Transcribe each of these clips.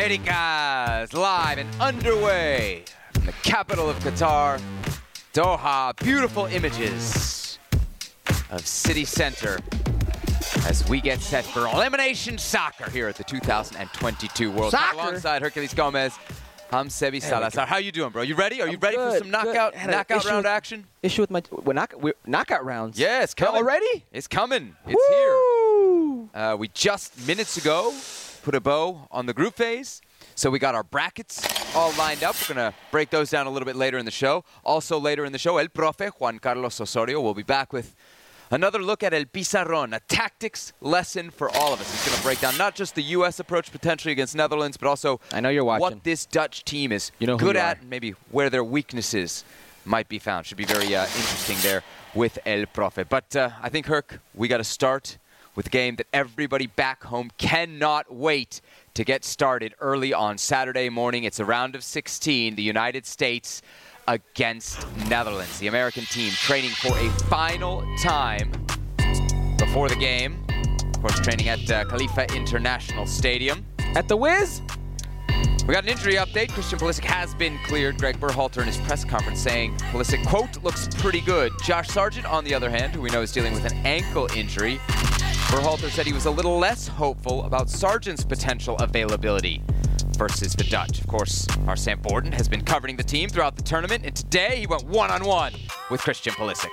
Americas, live and underway from the capital of Qatar, Doha. Beautiful images of City Center as we get set for Elimination Soccer here at the 2022 World Cup. Alongside Herculez Gomez, Hamsebi Salazar. How you doing, bro? You ready? Are you ready for some knockout round action? Issue with my knockout rounds. Yeah, it's coming. Already? It's coming. It's Woo! here. We just minutes ago put a bow on the group phase. So we got our brackets all lined up. We're going to break those down a little bit later in the show. Also later in the show, El Profe, Juan Carlos Osorio, will be back with another look at El Pizarrón, a tactics lesson for all of us. He's going to break down not just the U.S. approach potentially against Netherlands, but also I know you're watching. What this Dutch team is good at and maybe where their weaknesses might be found. Should be very interesting there with El Profe. But I think, Herc, we got to start with a game that everybody back home cannot wait to get started early on Saturday morning. It's a round of 16, the United States against Netherlands. The American team training for a final time before the game. Of course, training at Khalifa International Stadium. At the Wiz? We got an injury update. Christian Pulisic has been cleared. Greg Berhalter in his press conference saying Pulisic, quote, looks pretty good. Josh Sargent, on the other hand, who we know is dealing with an ankle injury. Berhalter said he was a little less hopeful about Sargent's potential availability versus the Dutch. Of course, our Sam Borden has been covering the team throughout the tournament, and today he went one-on-one with Christian Pulisic.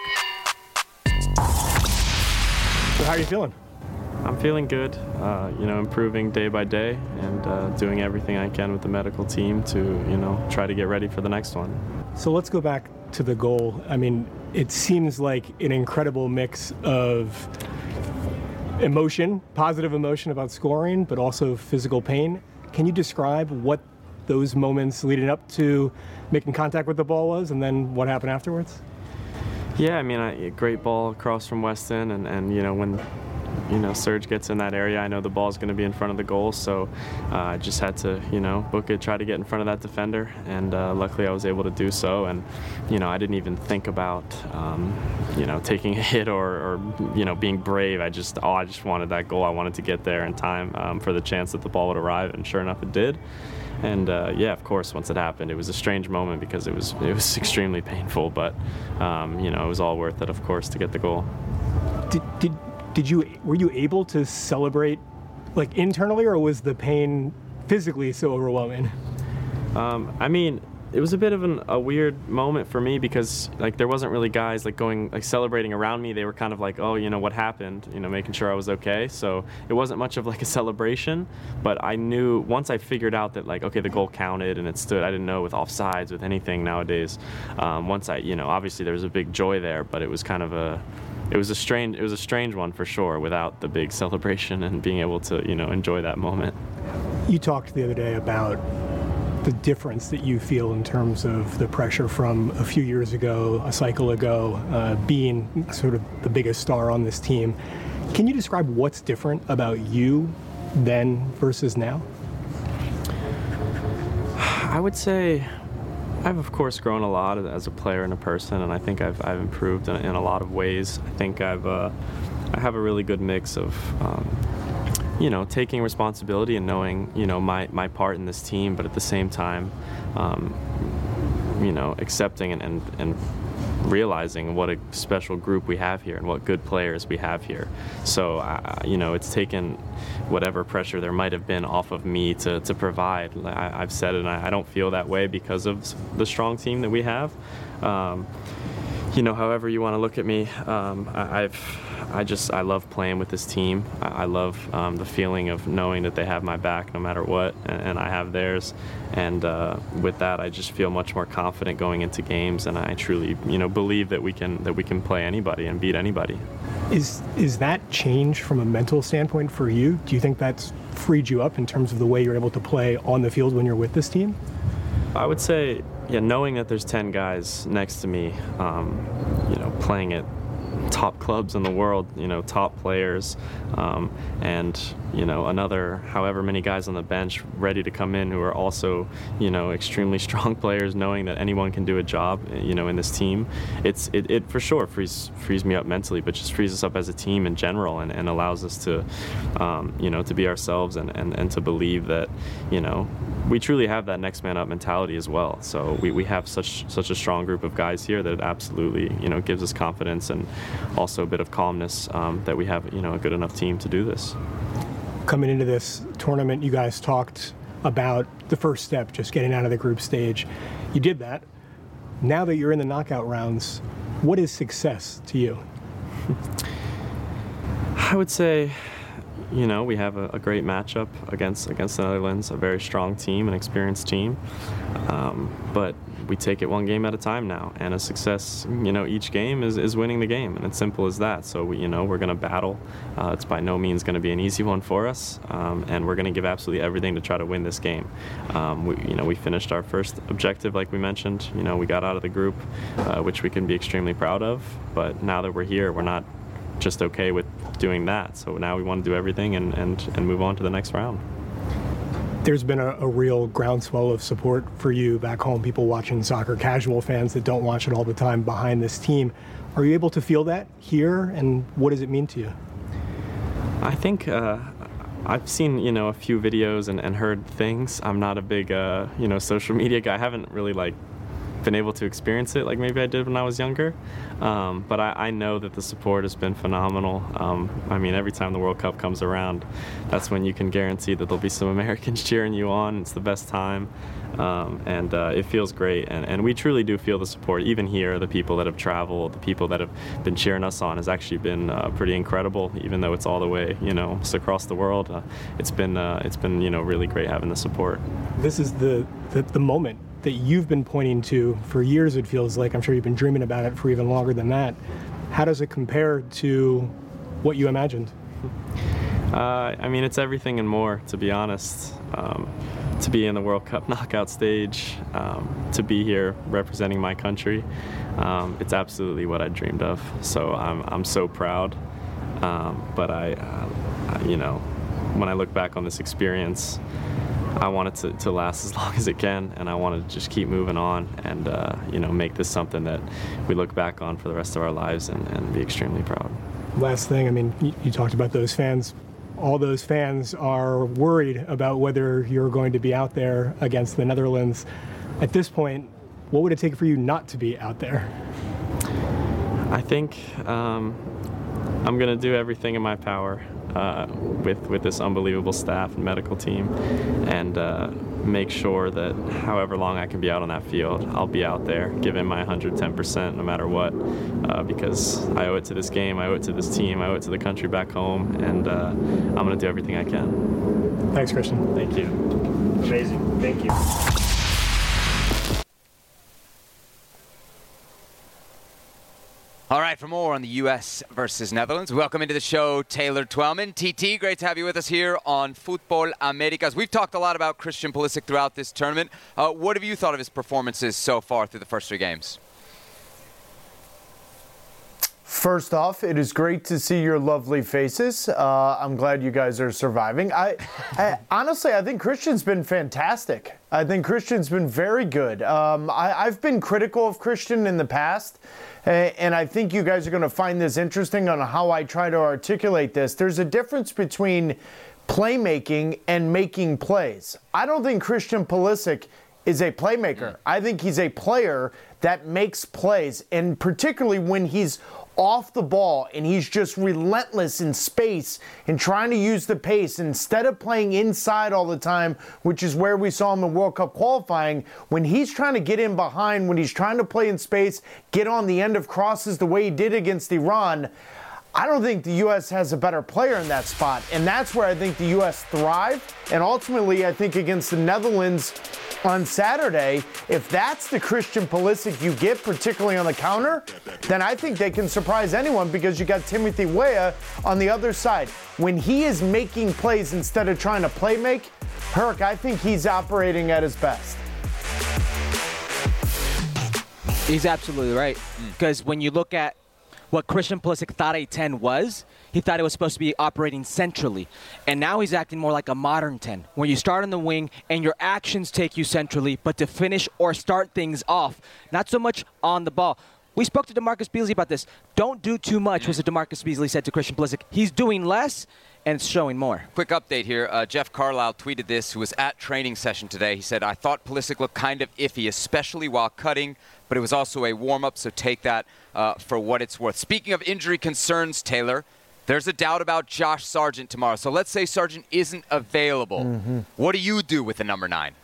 So how are you feeling? I'm feeling good, improving day by day and doing everything I can with the medical team to, try to get ready for the next one. So let's go back to the goal. I mean, it seems like an incredible mix of emotion, positive emotion about scoring, but also physical pain. Can you describe what those moments leading up to making contact with the ball was and then what happened afterwards? Yeah, a great ball across from Weston and when Serge gets in that area, I know the ball's going to be in front of the goal, so I just had to, book it, try to get in front of that defender, and luckily I was able to do so, and, I didn't even think about, taking a hit or being brave. I just wanted that goal. I wanted to get there in time for the chance that the ball would arrive, and sure enough it did. And of course, once it happened, it was a strange moment because it was extremely painful, but, it was all worth it, of course, to get the goal. Were you able to celebrate like internally, or was the pain physically so overwhelming? It was a bit of a weird moment for me because there wasn't really guys celebrating around me. They were kind of like, oh, what happened, making sure I was okay. So it wasn't much of a celebration, but I knew once I figured out that okay, the goal counted and it stood. I didn't know with offsides, with anything nowadays. Once I, obviously there was a big joy there, but it was kind of it was a strange one for sure without the big celebration and being able to, enjoy that moment. You talked the other day about the difference that you feel in terms of the pressure from a few years ago, a cycle ago, being sort of the biggest star on this team. Can you describe what's different about you then versus now? I would say I've, of course, grown a lot as a player and a person, and I think I've improved in a lot of ways. I think I have a really good mix of, taking responsibility and knowing, my part in this team, but at the same time, accepting and realizing what a special group we have here and what good players we have here. So, it's taken whatever pressure there might have been off of me to provide. I've said it, and I don't feel that way because of the strong team that we have. However you want to look at me, I love playing with this team. I love the feeling of knowing that they have my back no matter what, and I have theirs. And with that, I just feel much more confident going into games, and I truly, believe that we can play anybody and beat anybody. Is that change from a mental standpoint for you? Do you think that's freed you up in terms of the way you're able to play on the field when you're with this team? I would say, knowing that there's 10 guys next to me, playing at top clubs in the world, top players, and another however many guys on the bench ready to come in who are also, extremely strong players, knowing that anyone can do a job, in this team. It for sure frees me up mentally, but just frees us up as a team in general, and allows us to, to be ourselves and to believe that, we truly have that next man up mentality as well. So we have such a strong group of guys here that it absolutely, gives us confidence and also a bit of calmness that we have, a good enough team to do this. Coming into this tournament, you guys talked about the first step, just getting out of the group stage. You did that. Now that you're in the knockout rounds, what is success to you? I would say, we have a great matchup against the Netherlands, a very strong team, an experienced team. But we take it one game at a time now, and a success, each game is winning the game, and it's simple as that. So we're going to battle. It's by no means going to be an easy one for us, and we're going to give absolutely everything to try to win this game. We finished our first objective, like we mentioned. We got out of the group, which we can be extremely proud of. But now that we're here, we're not just okay with doing that. So now we want to do everything and move on to the next round. There's been a real groundswell of support for you back home, people watching soccer, casual fans that don't watch it all the time behind this team. Are you able to feel that here, and what does it mean to you? I think I've seen, a few videos and heard things. I'm not a big, social media guy. I haven't really, been able to experience it like maybe I did when I was younger. But I know that the support has been phenomenal. Every time the World Cup comes around, that's when you can guarantee that there'll be some Americans cheering you on. It's the best time. And it feels great. And we truly do feel the support. Even here, the people that have traveled, the people that have been cheering us on has actually been pretty incredible, even though it's all the way, across the world. It's been really great having the support. This is the moment that you've been pointing to for years, it feels like. I'm sure you've been dreaming about it for even longer than that. How does it compare to what you imagined? It's everything and more, to be honest. To be in the World Cup knockout stage, to be here representing my country, it's absolutely what I dreamed of. So I'm so proud. But when I look back on this experience, I want it to last as long as it can, and I want to just keep moving on and make this something that we look back on for the rest of our lives and be extremely proud. Last thing, you talked about those fans. All those fans are worried about whether you're going to be out there against the Netherlands. At this point, what would it take for you not to be out there? I think I'm going to do everything in my power with this unbelievable staff and medical team, and make sure that however long I can be out on that field, I'll be out there giving my 110% no matter what, because I owe it to this game, I owe it to this team, I owe it to the country back home, and I'm going to do everything I can. Thanks, Christian. Thank you. Amazing. Thank you. All right, for more on the U.S. versus Netherlands, welcome into the show, Taylor Twellman. TT, great to have you with us here on Futbol Americas. We've talked a lot about Christian Pulisic throughout this tournament. What have you thought of his performances so far through the first 3 games? First off, it is great to see your lovely faces. I'm glad you guys are surviving. Honestly, I think Christian's been fantastic. I think Christian's been very good. I've been critical of Christian in the past, and I think you guys are going to find this interesting on how I try to articulate this. There's a difference between playmaking and making plays. I don't think Christian Pulisic is a playmaker. I think he's a player that makes plays, and particularly when he's off the ball and he's just relentless in space and trying to use the pace instead of playing inside all the time, which is where we saw him in World Cup qualifying. When he's trying to get in behind, when he's trying to play in space, get on the end of crosses the way he did against Iran, I don't think the U.S. has a better player in that spot, and that's where I think the U.S. thrive. And ultimately, I think against the Netherlands on Saturday, if that's the Christian Pulisic you get, particularly on the counter, then I think they can surprise anyone, because you got Timothy Weah on the other side. When he is making plays instead of trying to play make, Herc, I think he's operating at his best. He's absolutely right. Because when you look at what Christian Pulisic thought a 10 was, he thought it was supposed to be operating centrally. And now he's acting more like a modern 10, where you start on the wing and your actions take you centrally, but to finish or start things off, not so much on the ball. We spoke to DeMarcus Beasley about this. Don't do too much, was what DeMarcus Beasley said to Christian Pulisic. He's doing less, and it's showing more. Quick update here. Jeff Carlisle tweeted this, who was at training session today. He said, I thought Pulisic looked kind of iffy, especially while cutting, but it was also a warm-up, so take that for what it's worth. Speaking of injury concerns, Taylor, there's a doubt about Josh Sargent tomorrow. So let's say Sargent isn't available. What do you do with the number 9?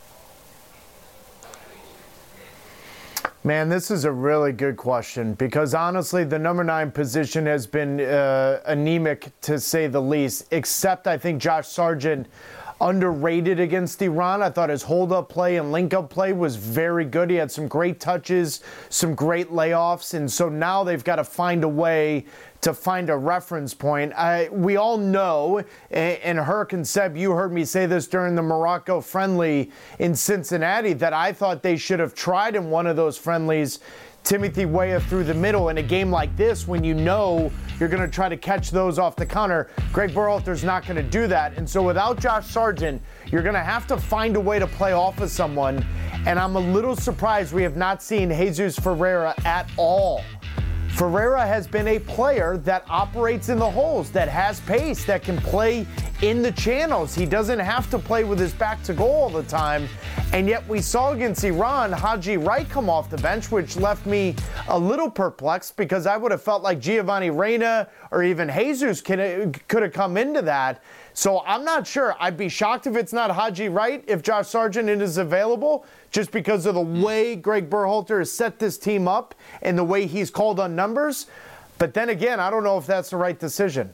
Man, this is a really good question because honestly, the number 9 position has been anemic to say the least, except I think Josh Sargent underrated against Iran. I thought his hold-up play and link-up play was very good. He had some great touches, some great layoffs, and so now they've got to find a way to find a reference point. We all know, and Herc and Seb, you heard me say this during the Morocco friendly in Cincinnati, that I thought they should have tried in one of those friendlies Timothy Weah through the middle. In a game like this, when you know you're going to try to catch those off the counter, Greg Berhalter's not going to do that. And so without Josh Sargent, you're going to have to find a way to play off of someone. And I'm a little surprised we have not seen Jesus Ferreira at all. Ferreira has been a player that operates in the holes, that has pace, that can play in the channels. He doesn't have to play with his back to goal all the time. And yet we saw against Iran, Haji Wright come off the bench, which left me a little perplexed because I would have felt like Giovanni Reyna or even Jesus could have come into that. So I'm not sure. I'd be shocked if it's not Haji Wright if Josh Sargent is available, just because of the way Greg Berhalter has set this team up and the way he's called on numbers. But then again, I don't know if that's the right decision.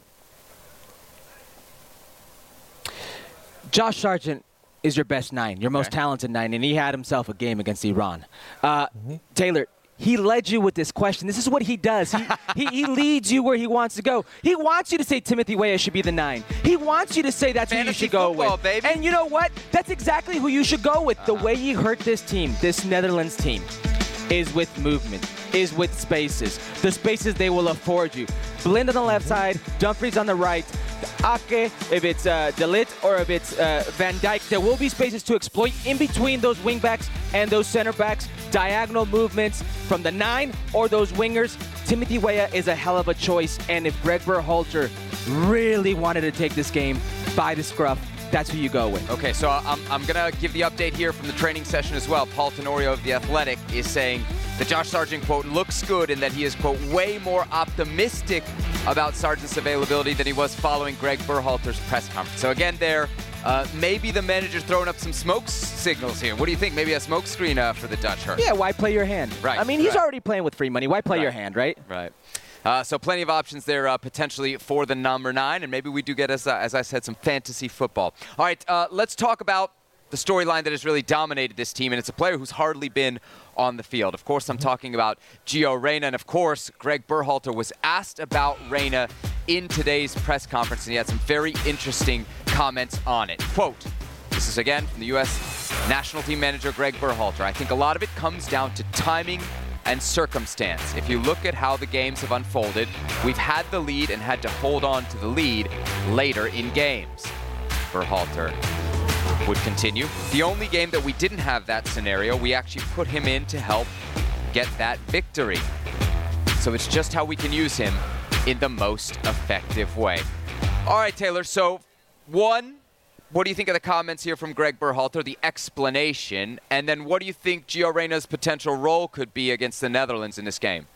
Josh Sargent is your best 9, your most talented 9, and he had himself a game against Iran. Taylor, he led you with this question. This is what he does. He leads you where he wants to go. He wants you to say Timothy Weah should be the 9. He wants you to say that's who you should go with. Baby. And you know what? That's exactly who you should go with. The way he hurt this team, this Netherlands team, is with movement, is with spaces. The spaces they will afford you. Blind on the left side, Dumfries on the right. Ake, if it's De Ligt or if it's Van Dijk, there will be spaces to exploit in between those wingbacks and those center backs. Diagonal movements from the 9 or those wingers. Timothy Weah is a hell of a choice, and if Greg Berhalter really wanted to take this game by the scruff, that's who you go with. Okay, so I'm going to give the update here from the training session as well. Paul Tenorio of The Athletic is saying that Josh Sargent, quote, looks good and that he is, quote, way more optimistic about Sargent's availability than he was following Greg Berhalter's press conference. So again there, maybe the manager's throwing up some smoke signals here. What do you think? Maybe a smoke screen for the Dutch, Herc? Yeah, why play your hand? Right. I mean, he's already playing with free money. Why play your hand, right? Right. So plenty of options there potentially for the number 9, and maybe we do get, as I said, some fantasy football. All right, let's talk about the storyline that has really dominated this team, and it's a player who's hardly been on the field. Of course, I'm talking about Gio Reyna, and of course, Greg Berhalter was asked about Reyna in today's press conference, and he had some very interesting comments on it. Quote, this is again from the U.S. national team manager Greg Berhalter. I think a lot of it comes down to timing and circumstance. If you look at how the games have unfolded, we've had the lead and had to hold on to the lead later in games. Berhalter would continue. The only game that we didn't have that scenario, we actually put him in to help get that victory. So it's just how we can use him in the most effective way. All right, Taylor, so one, what do you think of the comments here from Greg Berhalter, the explanation, and then what do you think Gio Reyna's potential role could be against the Netherlands in this game?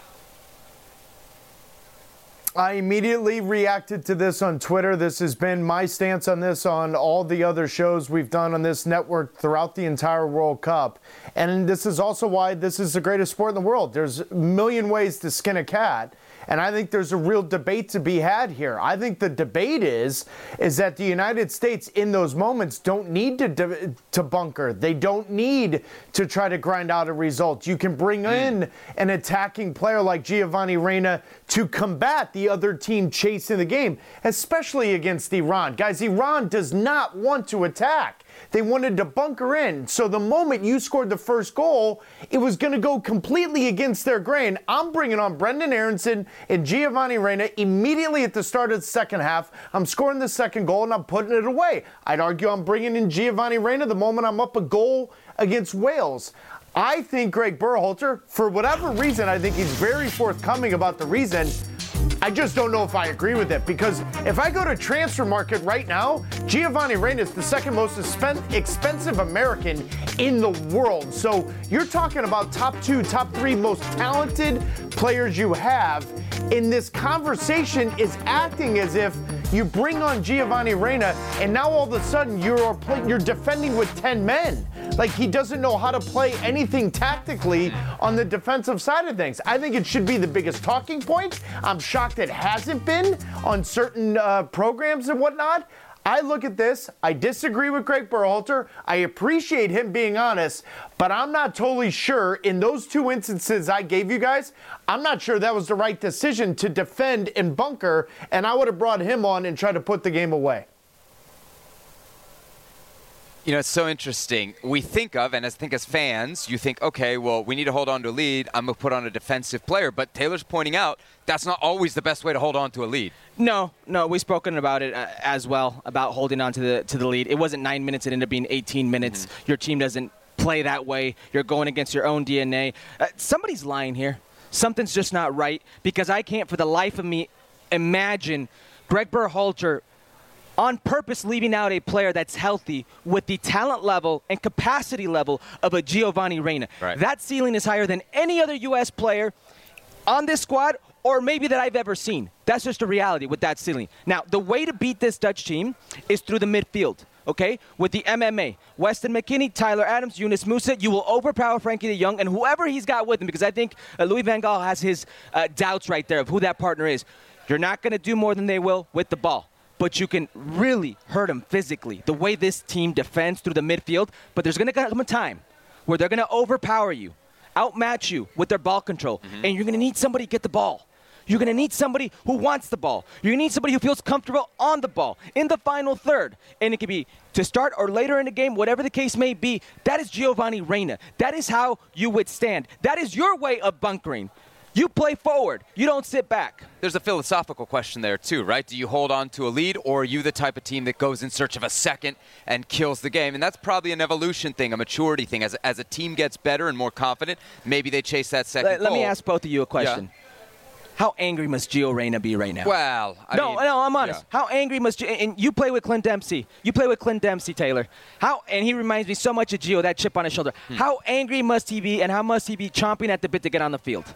I immediately reacted to this on Twitter. This has been my stance on this on all the other shows we've done on this network throughout the entire World Cup. And this is also why this is the greatest sport in the world. There's a million ways to skin a cat. And I think there's a real debate to be had here. I think the debate is that the United States in those moments don't need to bunker. They don't need to try to grind out a result. You can bring in an attacking player like Giovanni Reyna to combat the other team chasing the game, especially against Iran. Guys, Iran does not want to attack. They wanted to bunker in. So the moment you scored the first goal, it was going to go completely against their grain. I'm bringing on Brenden Aaronson and Giovanni Reyna immediately at the start of the second half. I'm scoring the second goal, and I'm putting it away. I'd argue I'm bringing in Giovanni Reyna the moment I'm up a goal against Wales. I think Greg Berhalter, for whatever reason, I think he's very forthcoming about the reason. I just don't know if I agree with it, because if I go to Transfer Market right now, Giovanni Reyna is the second most expensive American in the world. So you're talking about top 2, top 3 most talented players you have. In this conversation is acting as if you bring on Giovanni Reyna and now all of a sudden you're defending with 10 men. Like, he doesn't know how to play anything tactically on the defensive side of things. I think it should be the biggest talking point. I'm shocked it hasn't been on certain programs and whatnot. I look at this, I disagree with Greg Berhalter. I appreciate him being honest, but I'm not totally sure in those 2 instances I gave you guys, I'm not sure that was the right decision to defend and bunker, and I would have brought him on and tried to put the game away. You know, it's so interesting. We think of, and I think as fans, you think, okay, well, we need to hold on to a lead. I'm going to put on a defensive player. But Taylor's pointing out that's not always the best way to hold on to a lead. No, we've spoken about it as well, about holding on to the lead. It wasn't 9 minutes. It ended up being 18 minutes. Mm-hmm. Your team doesn't play that way. You're going against your own DNA. Somebody's lying here. Something's just not right, because I can't for the life of me imagine Greg Berhalter on purpose leaving out a player that's healthy with the talent level and capacity level of a Giovanni Reyna. Right. That ceiling is higher than any other U.S. player on this squad, or maybe that I've ever seen. That's just a reality with that ceiling. Now, the way to beat this Dutch team is through the midfield, okay? With the MMA, Weston McKennie, Tyler Adams, Yunus Musa, you will overpower Frankie de Jong and whoever he's got with him, because I think Louis van Gaal has his doubts right there of who that partner is. You're not going to do more than they will with the ball, but you can really hurt them physically, the way this team defends through the midfield. But there's going to come a time where they're going to overpower you, outmatch you with their ball control, and you're going to need somebody to get the ball. You're going to need somebody who wants the ball. You're going to need somebody who feels comfortable on the ball in the final third. And it could be to start or later in the game, whatever the case may be. That is Giovanni Reyna. That is how you withstand. That is your way of bunkering. You play forward. You don't sit back. There's a philosophical question there, too, right? Do you hold on to a lead, or are you the type of team that goes in search of a second and kills the game? And that's probably an evolution thing, a maturity thing. As a team gets better and more confident, maybe they chase that second goal. Let me ask both of you a question. Yeah. How angry must Gio Reyna be right now? Well, No, I'm honest. Yeah. How angry must Gio, and you play with Clint Dempsey. You play with Clint Dempsey, Taylor. And he reminds me so much of Gio, that chip on his shoulder. How angry must he be, and how must he be chomping at the bit to get on the field?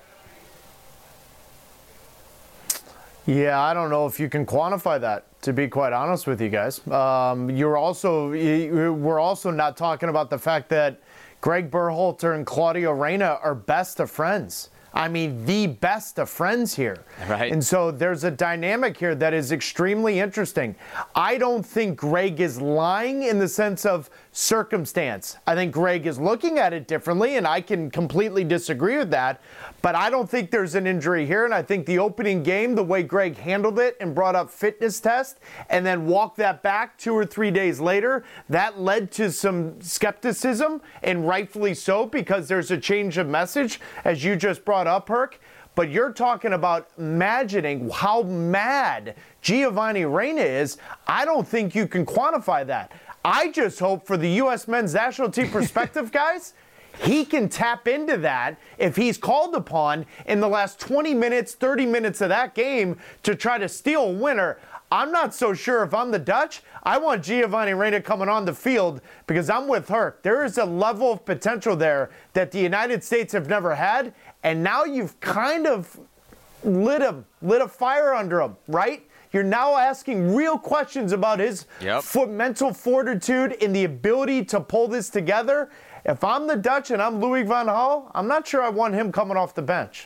Yeah, I don't know if you can quantify that, to be quite honest with you guys. We're also not talking about the fact that Greg Berhalter and Claudio Reyna are best of friends. I mean, the best of friends here. Right. And so there's a dynamic here that is extremely interesting. I don't think Greg is lying in the sense of circumstance. I think Greg is looking at it differently, and I can completely disagree with that. But I don't think there's an injury here, and I think the opening game, the way Greg handled it and brought up fitness test and then walked that back 2 or 3 days later, that led to some skepticism, and rightfully so, because there's a change of message, as you just brought up, Herc. But you're talking about imagining how mad Giovanni Reyna is. I don't think you can quantify that. I just hope for the U.S. men's national team perspective, guys, he can tap into that if he's called upon in the last 20 minutes, 30 minutes of that game to try to steal a winner. I'm not so sure if I'm the Dutch. I want Giovanni Reyna coming on the field because I'm with Herc. There is a level of potential there that the United States have never had, and now you've kind of lit a fire under him, right? You're now asking real questions about his mental fortitude and the ability to pull this together. If I'm the Dutch and I'm Louis van Gaal, I'm not sure I want him coming off the bench.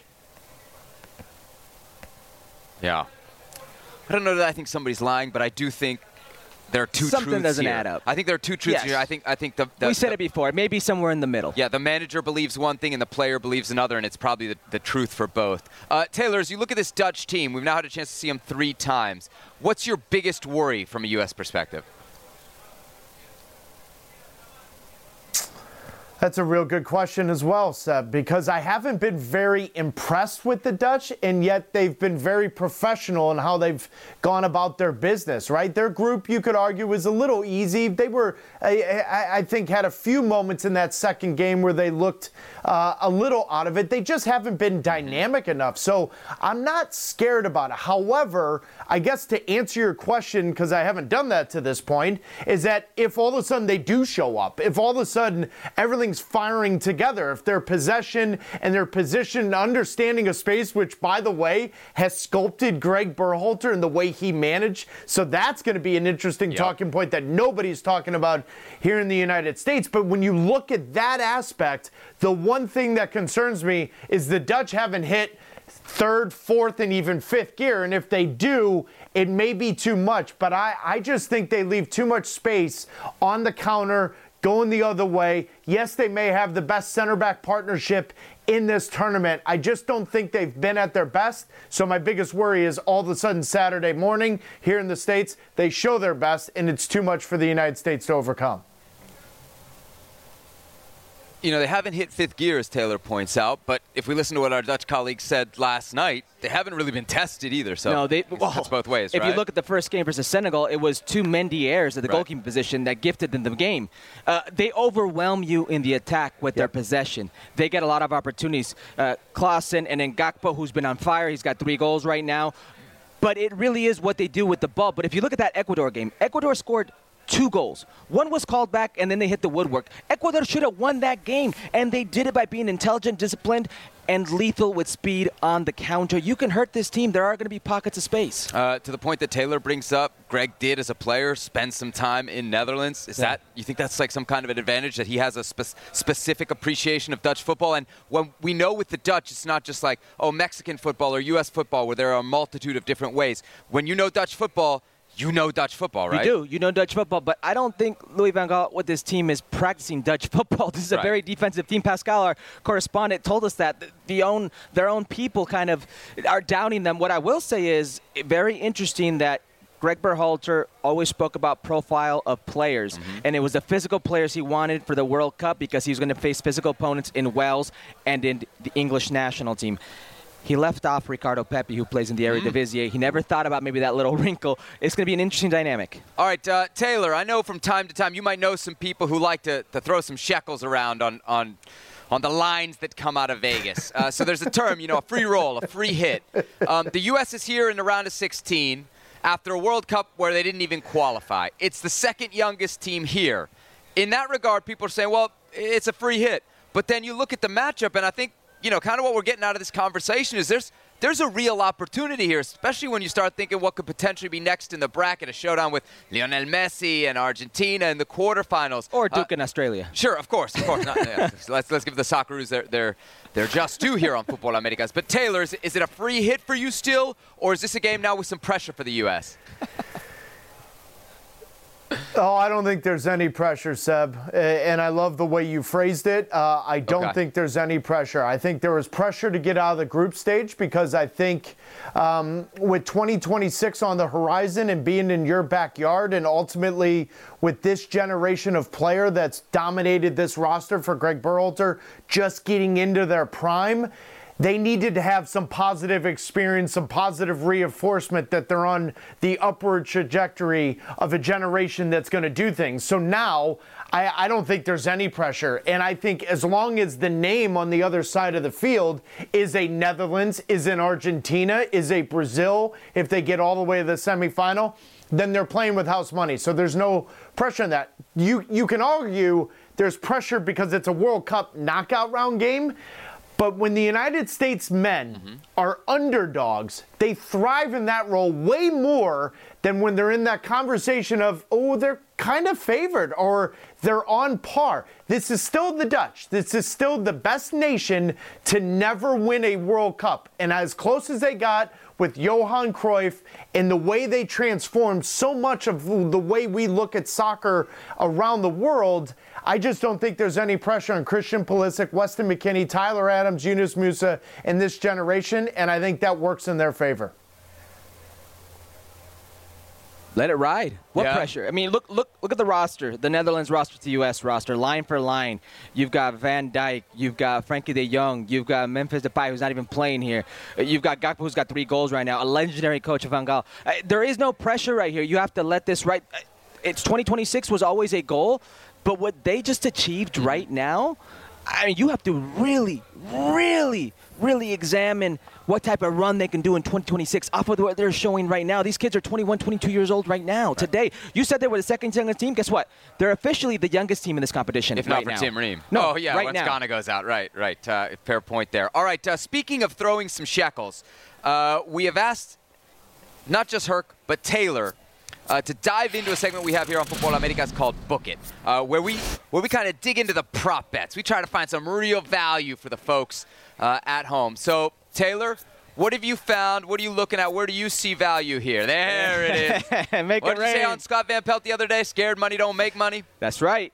Yeah. I don't know that I think somebody's lying, but I do think there are two truths here. Something doesn't add up. I think there are two truths here. I think we said it before. It may be somewhere in the middle. Yeah, the manager believes one thing and the player believes another, and it's probably the truth for both. Taylor, as you look at this Dutch team, we've now had a chance to see them 3 times. What's your biggest worry from a U.S. perspective? That's a real good question as well, Seb, because I haven't been very impressed with the Dutch, and yet they've been very professional in how they've gone about their business, right? Their group, you could argue, was a little easy. They were, I think, had a few moments in that second game where they looked a little out of it. They just haven't been dynamic enough. So I'm not scared about it. However, I guess to answer your question, because I haven't done that to this point, is that if all of a sudden they do show up, if all of a sudden everything's firing together, if their possession and their position and understanding of space, which, by the way, has sculpted Greg Berhalter and the way he managed, so that's going to be an interesting talking point that nobody's talking about here in the United States. But when you look at that aspect, the one thing that concerns me is the Dutch haven't hit third, fourth, and even fifth gear. And if they do, it may be too much. But I just think they leave too much space on the counter, going the other way. Yes, they may have the best center back partnership in this tournament. I just don't think they've been at their best. So my biggest worry is all of a sudden Saturday morning here in the States, they show their best, and it's too much for the United States to overcome. You know, they haven't hit fifth gear, as Taylor points out, but if we listen to what our Dutch colleague said last night, they haven't really been tested either. So no, that's both ways, if right? you look at the first game versus Senegal, it was two Mendy Ayers at the goalkeeping position that gifted them the game. They overwhelm you in the attack with their possession. They get a lot of opportunities. Klaassen and then Gakpo, who's been on fire. He's got 3 goals right now. But it really is what they do with the ball. But if you look at that Ecuador game, Ecuador scored 2 goals. One was called back, and then they hit the woodwork. Ecuador should have won that game, and they did it by being intelligent, disciplined, and lethal with speed on the counter. You can hurt this team. There are going to be pockets of space. To the point that Taylor brings up, Greg did, as a player, spend some time in Netherlands. Is that, you think that's like some kind of an advantage, that he has a specific appreciation of Dutch football? And when we know with the Dutch, it's not just like, oh, Mexican football or U.S. football, where there are a multitude of different ways. When you know Dutch football, you know Dutch football, right? You do. You know Dutch football, but I don't think Louis van Gaal with this team is practicing Dutch football. This is a very defensive team. Pascal, our correspondent, told us that their own people kind of are downing them. What I will say is very interesting that Greg Berhalter always spoke about profile of players, and it was the physical players he wanted for the World Cup because he was going to face physical opponents in Wales and in the English national team. He left off Ricardo Pepi, who plays in the Eredivisie. He never thought about maybe that little wrinkle. It's going to be an interesting dynamic. All right, Taylor, I know from time to time you might know some people who like to throw some shekels around on the lines that come out of Vegas. So there's a term, a free roll, a free hit. The U.S. is here in the round of 16 after a World Cup where they didn't even qualify. It's the second youngest team here. In that regard, people are saying, well, it's a free hit. But then you look at the matchup, and I think, kind of what we're getting out of this conversation is there's a real opportunity here, especially when you start thinking what could potentially be next in the bracket, a showdown with Lionel Messi and Argentina in the quarterfinals. Or Duke in Australia. Sure, of course. Let's give the Socceroos their just due here on Football Americas. But Taylor, is it a free hit for you still, or is this a game now with some pressure for the U.S.? Oh, I don't think there's any pressure, Seb. And I love the way you phrased it. I don't think there's any pressure. I think there was pressure to get out of the group stage because I think with 2026 on the horizon and being in your backyard, and ultimately with this generation of player that's dominated this roster for Greg Berhalter just getting into their prime, they needed to have some positive experience, some positive reinforcement that they're on the upward trajectory of a generation that's going to do things. So now I don't think there's any pressure. And I think as long as the name on the other side of the field is a Netherlands, is an Argentina, is a Brazil, if they get all the way to the semifinal, then they're playing with house money. So there's no pressure on that. You can argue there's pressure because it's a World Cup knockout round game. But when the United States men are underdogs, they thrive in that role way more than when they're in that conversation of, oh, they're kind of favored or they're on par. This is still the Dutch. This is still the best nation to never win a World Cup. And as close as they got with Johan Cruyff and the way they transformed so much of the way we look at soccer around the world, I just don't think there's any pressure on Christian Pulisic, Weston McKennie, Tyler Adams, Yunus Musa, and this generation, and I think that works in their favor. Let it ride. What pressure? I mean, look at the roster, the Netherlands roster to the U.S. roster, line for line. You've got Van Dijk, you've got Frankie de Jong, you've got Memphis Depay, who's not even playing here. You've got Gakpo, who's got 3 goals right now, a legendary coach, Van Gaal. There is no pressure right here. You have to let this ride. It's 2026 was always a goal, but what they just achieved right now, I mean, you have to really, really, really examine what type of run they can do in 2026 off of what they're showing right now. These kids are 21, 22 years old right now, today. You said they were the second youngest team. Guess what? They're officially the youngest team in this competition. If not for Tim Ream. No, once Ghana goes out. Right. Fair point there. All right, speaking of throwing some shekels, we have asked not just Herc, but Taylor, to dive into a segment we have here on Football Americas called Book It, where we kind of dig into the prop bets. We try to find some real value for the folks at home. So, Taylor, what have you found? What are you looking at? Where do you see value here? There it is. What did you say on Scott Van Pelt the other day? Scared money don't make money? That's right.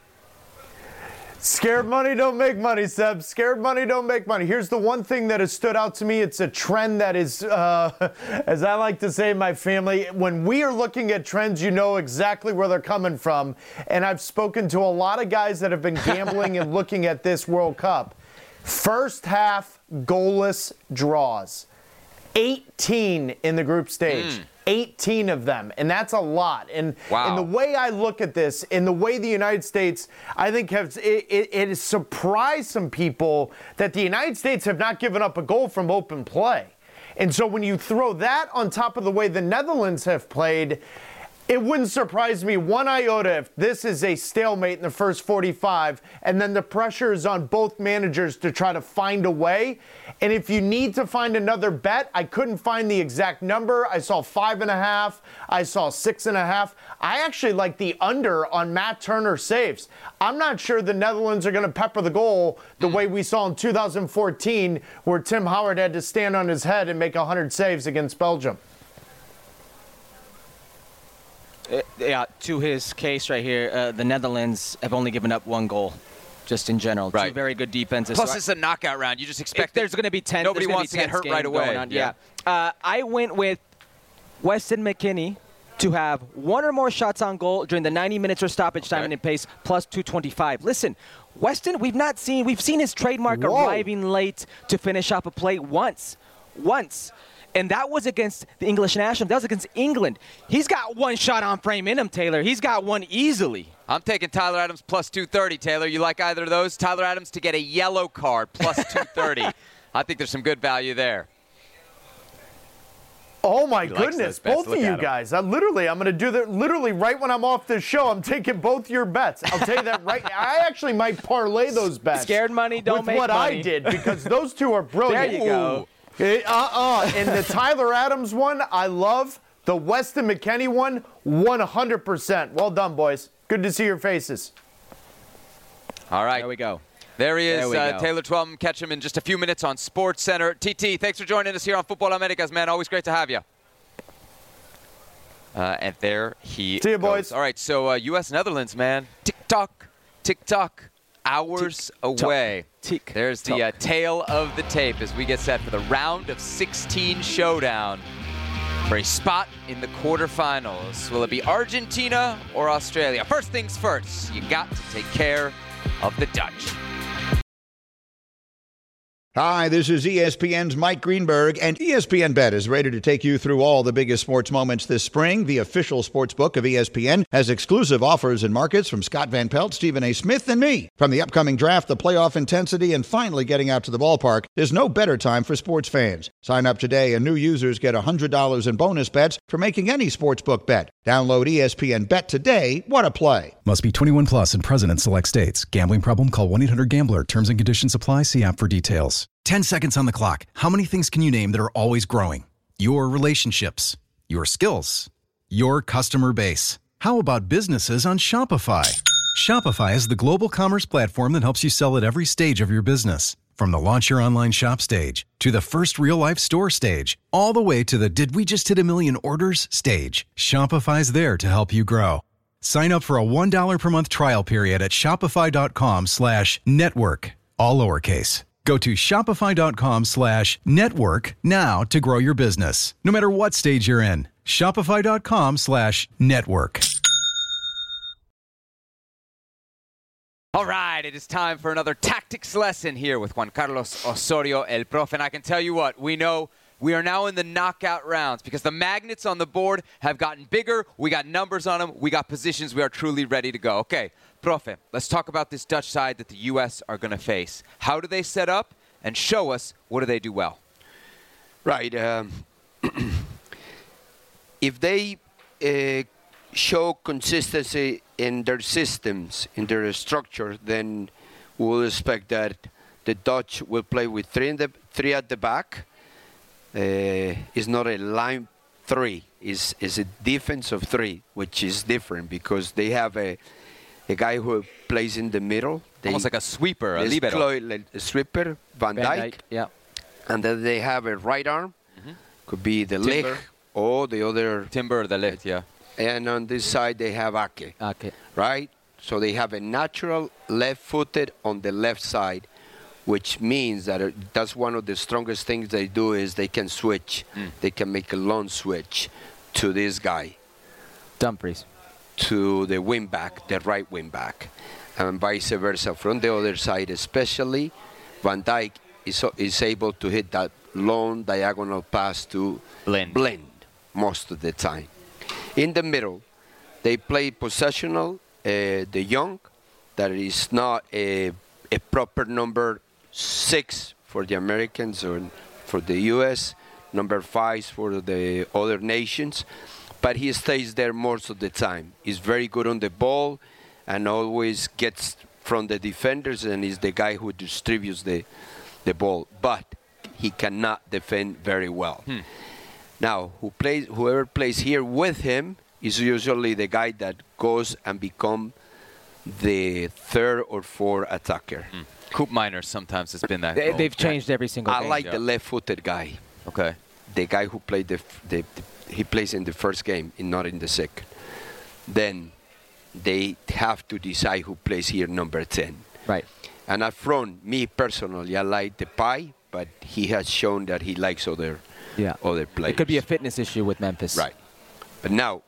Scared money don't make money, Seb. Scared money don't make money. Here's the one thing that has stood out to me. It's a trend that is, as I like to say in my family, when we are looking at trends, you know exactly where they're coming from. And I've spoken to a lot of guys that have been gambling and looking at this World Cup. First half goalless draws. 18 in the group stage. 18 of them, and that's a lot. And in the way I look at this, in the way the United States, I think it has surprised some people that the United States have not given up a goal from open play. And so when you throw that on top of the way the Netherlands have played, it wouldn't surprise me one iota if this is a stalemate in the first 45, and then the pressure is on both managers to try to find a way. And if you need to find another bet, I couldn't find the exact number. I saw 5.5. I saw 6.5. I actually like the under on Matt Turner saves. I'm not sure the Netherlands are going to pepper the goal the way we saw in 2014, where Tim Howard had to stand on his head and make 100 saves against Belgium. Yeah, to his case right here, the Netherlands have only given up 1 goal, just in general. Right. 2 very good defenses. Plus, it's a knockout round. You just expect there's going to be 10. Nobody wants to get hurt right away. Yeah. I went with Weston McKennie to have 1 or more shots on goal during the 90 minutes or stoppage time and in pace, plus 225. Listen, Weston, we've seen his trademark arriving late to finish off a play once. And that was against the English national. That was against England. He's got 1 shot on frame in him, Taylor. He's got 1 easily. I'm taking Tyler Adams plus 230, Taylor. You like either of those? Tyler Adams to get a yellow card plus 230. I think there's some good value there. Oh, my goodness. Both of you guys. I'm going to do that literally right when I'm off this show. I'm taking both your bets. I'll tell you that right now. I actually might parlay those bets. Scared money don't make money. With what I did, because those two are brilliant. There you go. And the Tyler Adams one, I love. The Weston McKennie one, 100%. Well done, boys. Good to see your faces. All right. There we go. There he is, Taylor Twellman. Catch him in just a few minutes on SportsCenter. TT, thanks for joining us here on Football Americas, man. Always great to have you. And there he See you, goes. boys. All right, so U.S.-Netherlands, man. Tick-tock. Hours away. There's the tail of the tape as we get set for the round of 16 showdown for a spot in the quarterfinals. Will it be Argentina or Australia? First things first, you got to take care of the Dutch. Hi, this is ESPN's Mike Greenberg, and ESPN Bet is ready to take you through all the biggest sports moments this spring. The official sports book of ESPN has exclusive offers and markets from Scott Van Pelt, Stephen A. Smith, and me. From the upcoming draft, the playoff intensity, and finally getting out to the ballpark, there's no better time for sports fans. Sign up today, and new users get $100 in bonus bets for making any sportsbook bet. Download ESPN Bet today. What a play. Must be 21 plus and present in select states. Gambling problem? Call 1-800-GAMBLER. Terms and conditions apply. See app for details. 10 seconds on the clock. How many things can you name that are always growing? Your relationships, your skills, your customer base. How about businesses on Shopify? Shopify is the global commerce platform that helps you sell at every stage of your business. From the launch your online shop stage, to the first real-life store stage, all the way to the did we just hit 1 million orders stage. Shopify's there to help you grow. Sign up for a $1 per month trial period at shopify.com/network, all lowercase. Go to shopify.com/network now to grow your business. No matter what stage you're in, shopify.com/network. All right, it is time for another tactics lesson here with Juan Carlos Osorio, El Profe. And I can tell you what, we know we are now in the knockout rounds because the magnets on the board have gotten bigger. We got numbers on them. We got positions. We are truly ready to go. Okay, Profe, let's talk about this Dutch side that the U.S. are going to face. How do they set up? And show us, what do they do well? Right. If they show consistency in their systems, in their structure, then we'll expect that the Dutch will play with three at the back. It's not a line three. It's a defense of three, which is different because they have a guy who plays in the middle. Almost like a sweeper, a libero. A sweeper, Van Dijk. Yeah. And then they have a right arm. Could be the Ligt or the other. Timber or the Ligt, yeah. And on this side, they have Ake. Right? So they have a natural left-footed on the left side, which means that that's one of the strongest things they do is they can switch. They can make a long switch to this guy. Dumfries. To the wing back, the right wing back. And vice versa. From the other side especially, Van Dijk is able to hit that long diagonal pass to Blind most of the time. In the middle, they play possessional, De Jong, that is not a proper number 6 for the Americans or for the U.S., number 5 for the other nations, but he stays there most of the time. He's very good on the ball and always gets from the defenders and is the guy who distributes the ball, but he cannot defend very well. Now, whoever plays here with him is usually the guy that goes and become the third or fourth attacker. Coop Miners sometimes has been that. They've changed every single game. I like the left-footed guy. Okay. The guy who played he plays in the first game, not in the second. Then they have to decide who plays here number 10. Right. And up front, me personally, I like Depay, but he has shown that he likes other players. It could be a fitness issue with Memphis. Right. But now,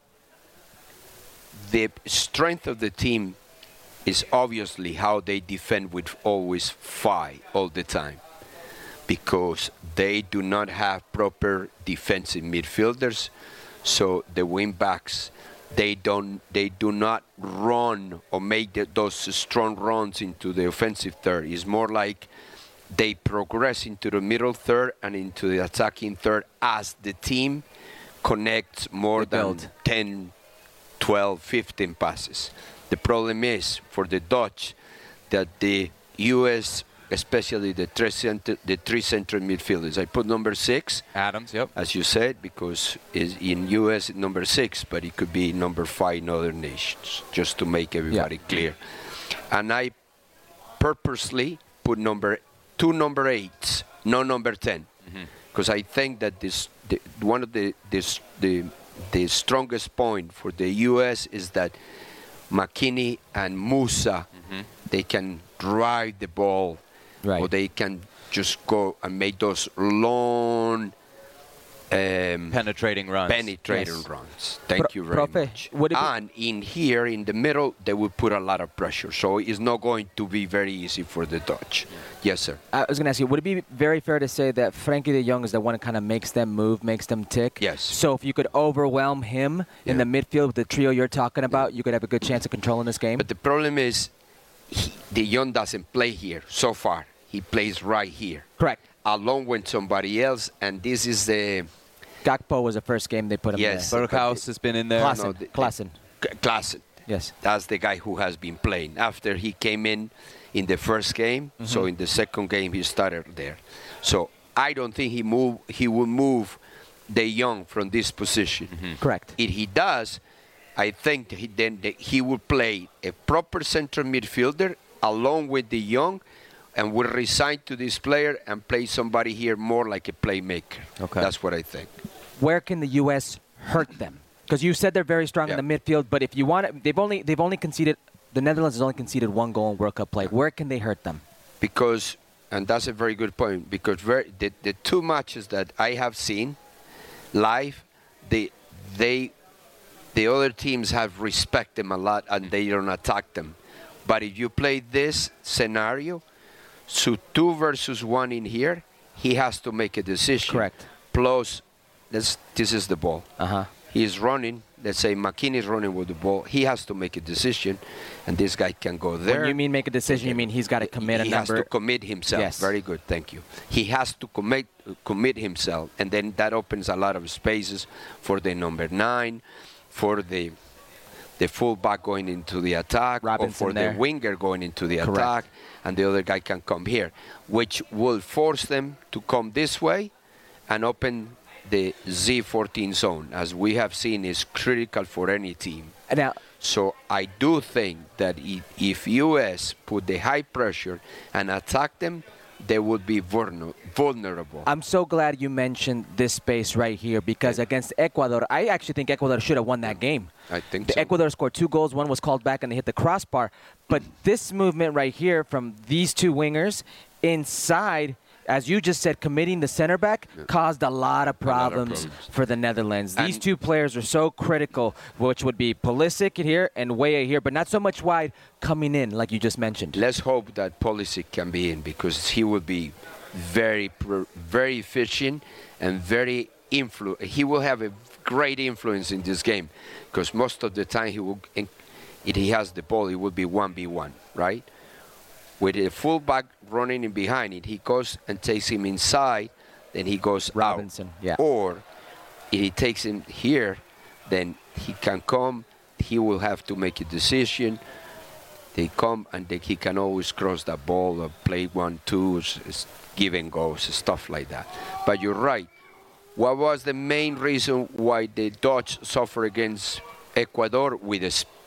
the strength of the team is obviously how they defend with always 5 all the time, because they do not have proper defensive midfielders. So the wing backs, they do not run or make those strong runs into the offensive third. It's more like they progress into the middle third and into the attacking third as the team connects more than 10, 12, 15 passes. The problem is for the Dutch that the U.S., especially the three central midfielders. I put number 6. Adams, yep. As you said, because in U.S. it's number 6, but it could be number 5 in other nations, just to make everybody clear. And I purposely put two number 8s, no number 10, because I think that one of the strongest point for the U.S. is that McKinney and Musa, they can drive the ball. Right. Or they can just go and make those long penetrating runs. Thank you very much. And in here, in the middle, they will put a lot of pressure. So it's not going to be very easy for the Dutch. Yes, sir. I was going to ask you, would it be very fair to say that Frankie de Jong is the one that kind of makes them move, makes them tick? Yes. So if you could overwhelm him in the midfield with the trio you're talking about, you could have a good chance of controlling this game? But the problem is, de Jong doesn't play here so far. He plays right here. Correct. Along with somebody else, and this is the... Gakpo was the first game they put him in. Berghaus has been in there. Klaassen. Yes. That's the guy who has been playing. After he came in the first game, so in the second game he started there. So I don't think he will move de Jong from this position. Correct. If he does, I think he will play a proper central midfielder along with de Jong, and will resign to this player and play somebody here more like a playmaker. Okay. That's what I think. Where can the U.S. hurt them? Because you said they're very strong in the midfield, but if you want it, they've only conceded, the Netherlands has only conceded 1 goal in World Cup play. Where can they hurt them? Because and that's a very good point, because the two matches that I have seen live, the other teams have respect them a lot and they don't attack them. But if you play this scenario, so 2 versus 1 in here, he has to make a decision. Correct. Plus, this is the ball. He's running. Let's say McKinney is running with the ball. He has to make a decision, and this guy can go there. When you mean make a decision, you mean he's got to commit a number? He has to commit himself. Yes. Very good, thank you. He has to commit himself, and then that opens a lot of spaces for the number 9, for the fullback going into the attack, Robinson or for there. the winger going into the Correct. attack, and the other guy can come here, which will force them to come this way and open the Z14 zone, as we have seen, is critical for any team. Now, so I do think that if U.S. put the high pressure and attack them, they would be vulnerable. I'm so glad you mentioned this space right here, because against Ecuador, I actually think Ecuador should have won that game. I think so. Ecuador scored 2 goals. One was called back and they hit the crossbar. But this movement right here from these 2 wingers inside, as you just said, committing the center back caused a lot of problems for the Netherlands. These 2 players are so critical, which would be Pulisic here and Weah here, but not so much wide coming in, like you just mentioned. Let's hope that Pulisic can be in, because he will be very efficient and very he will have a great influence in this game, because most of the time if he has the ball, it will be 1v1, right? With a fullback running in behind it, he goes and takes him inside, then he goes Robinson, out. yeah. Or if he takes him here, then he can come, he will have to make a decision. They come and he can always cross that ball or play 1-2, give and goes, stuff like that. But you're right. What was the main reason why the Dutch suffer against Ecuador? With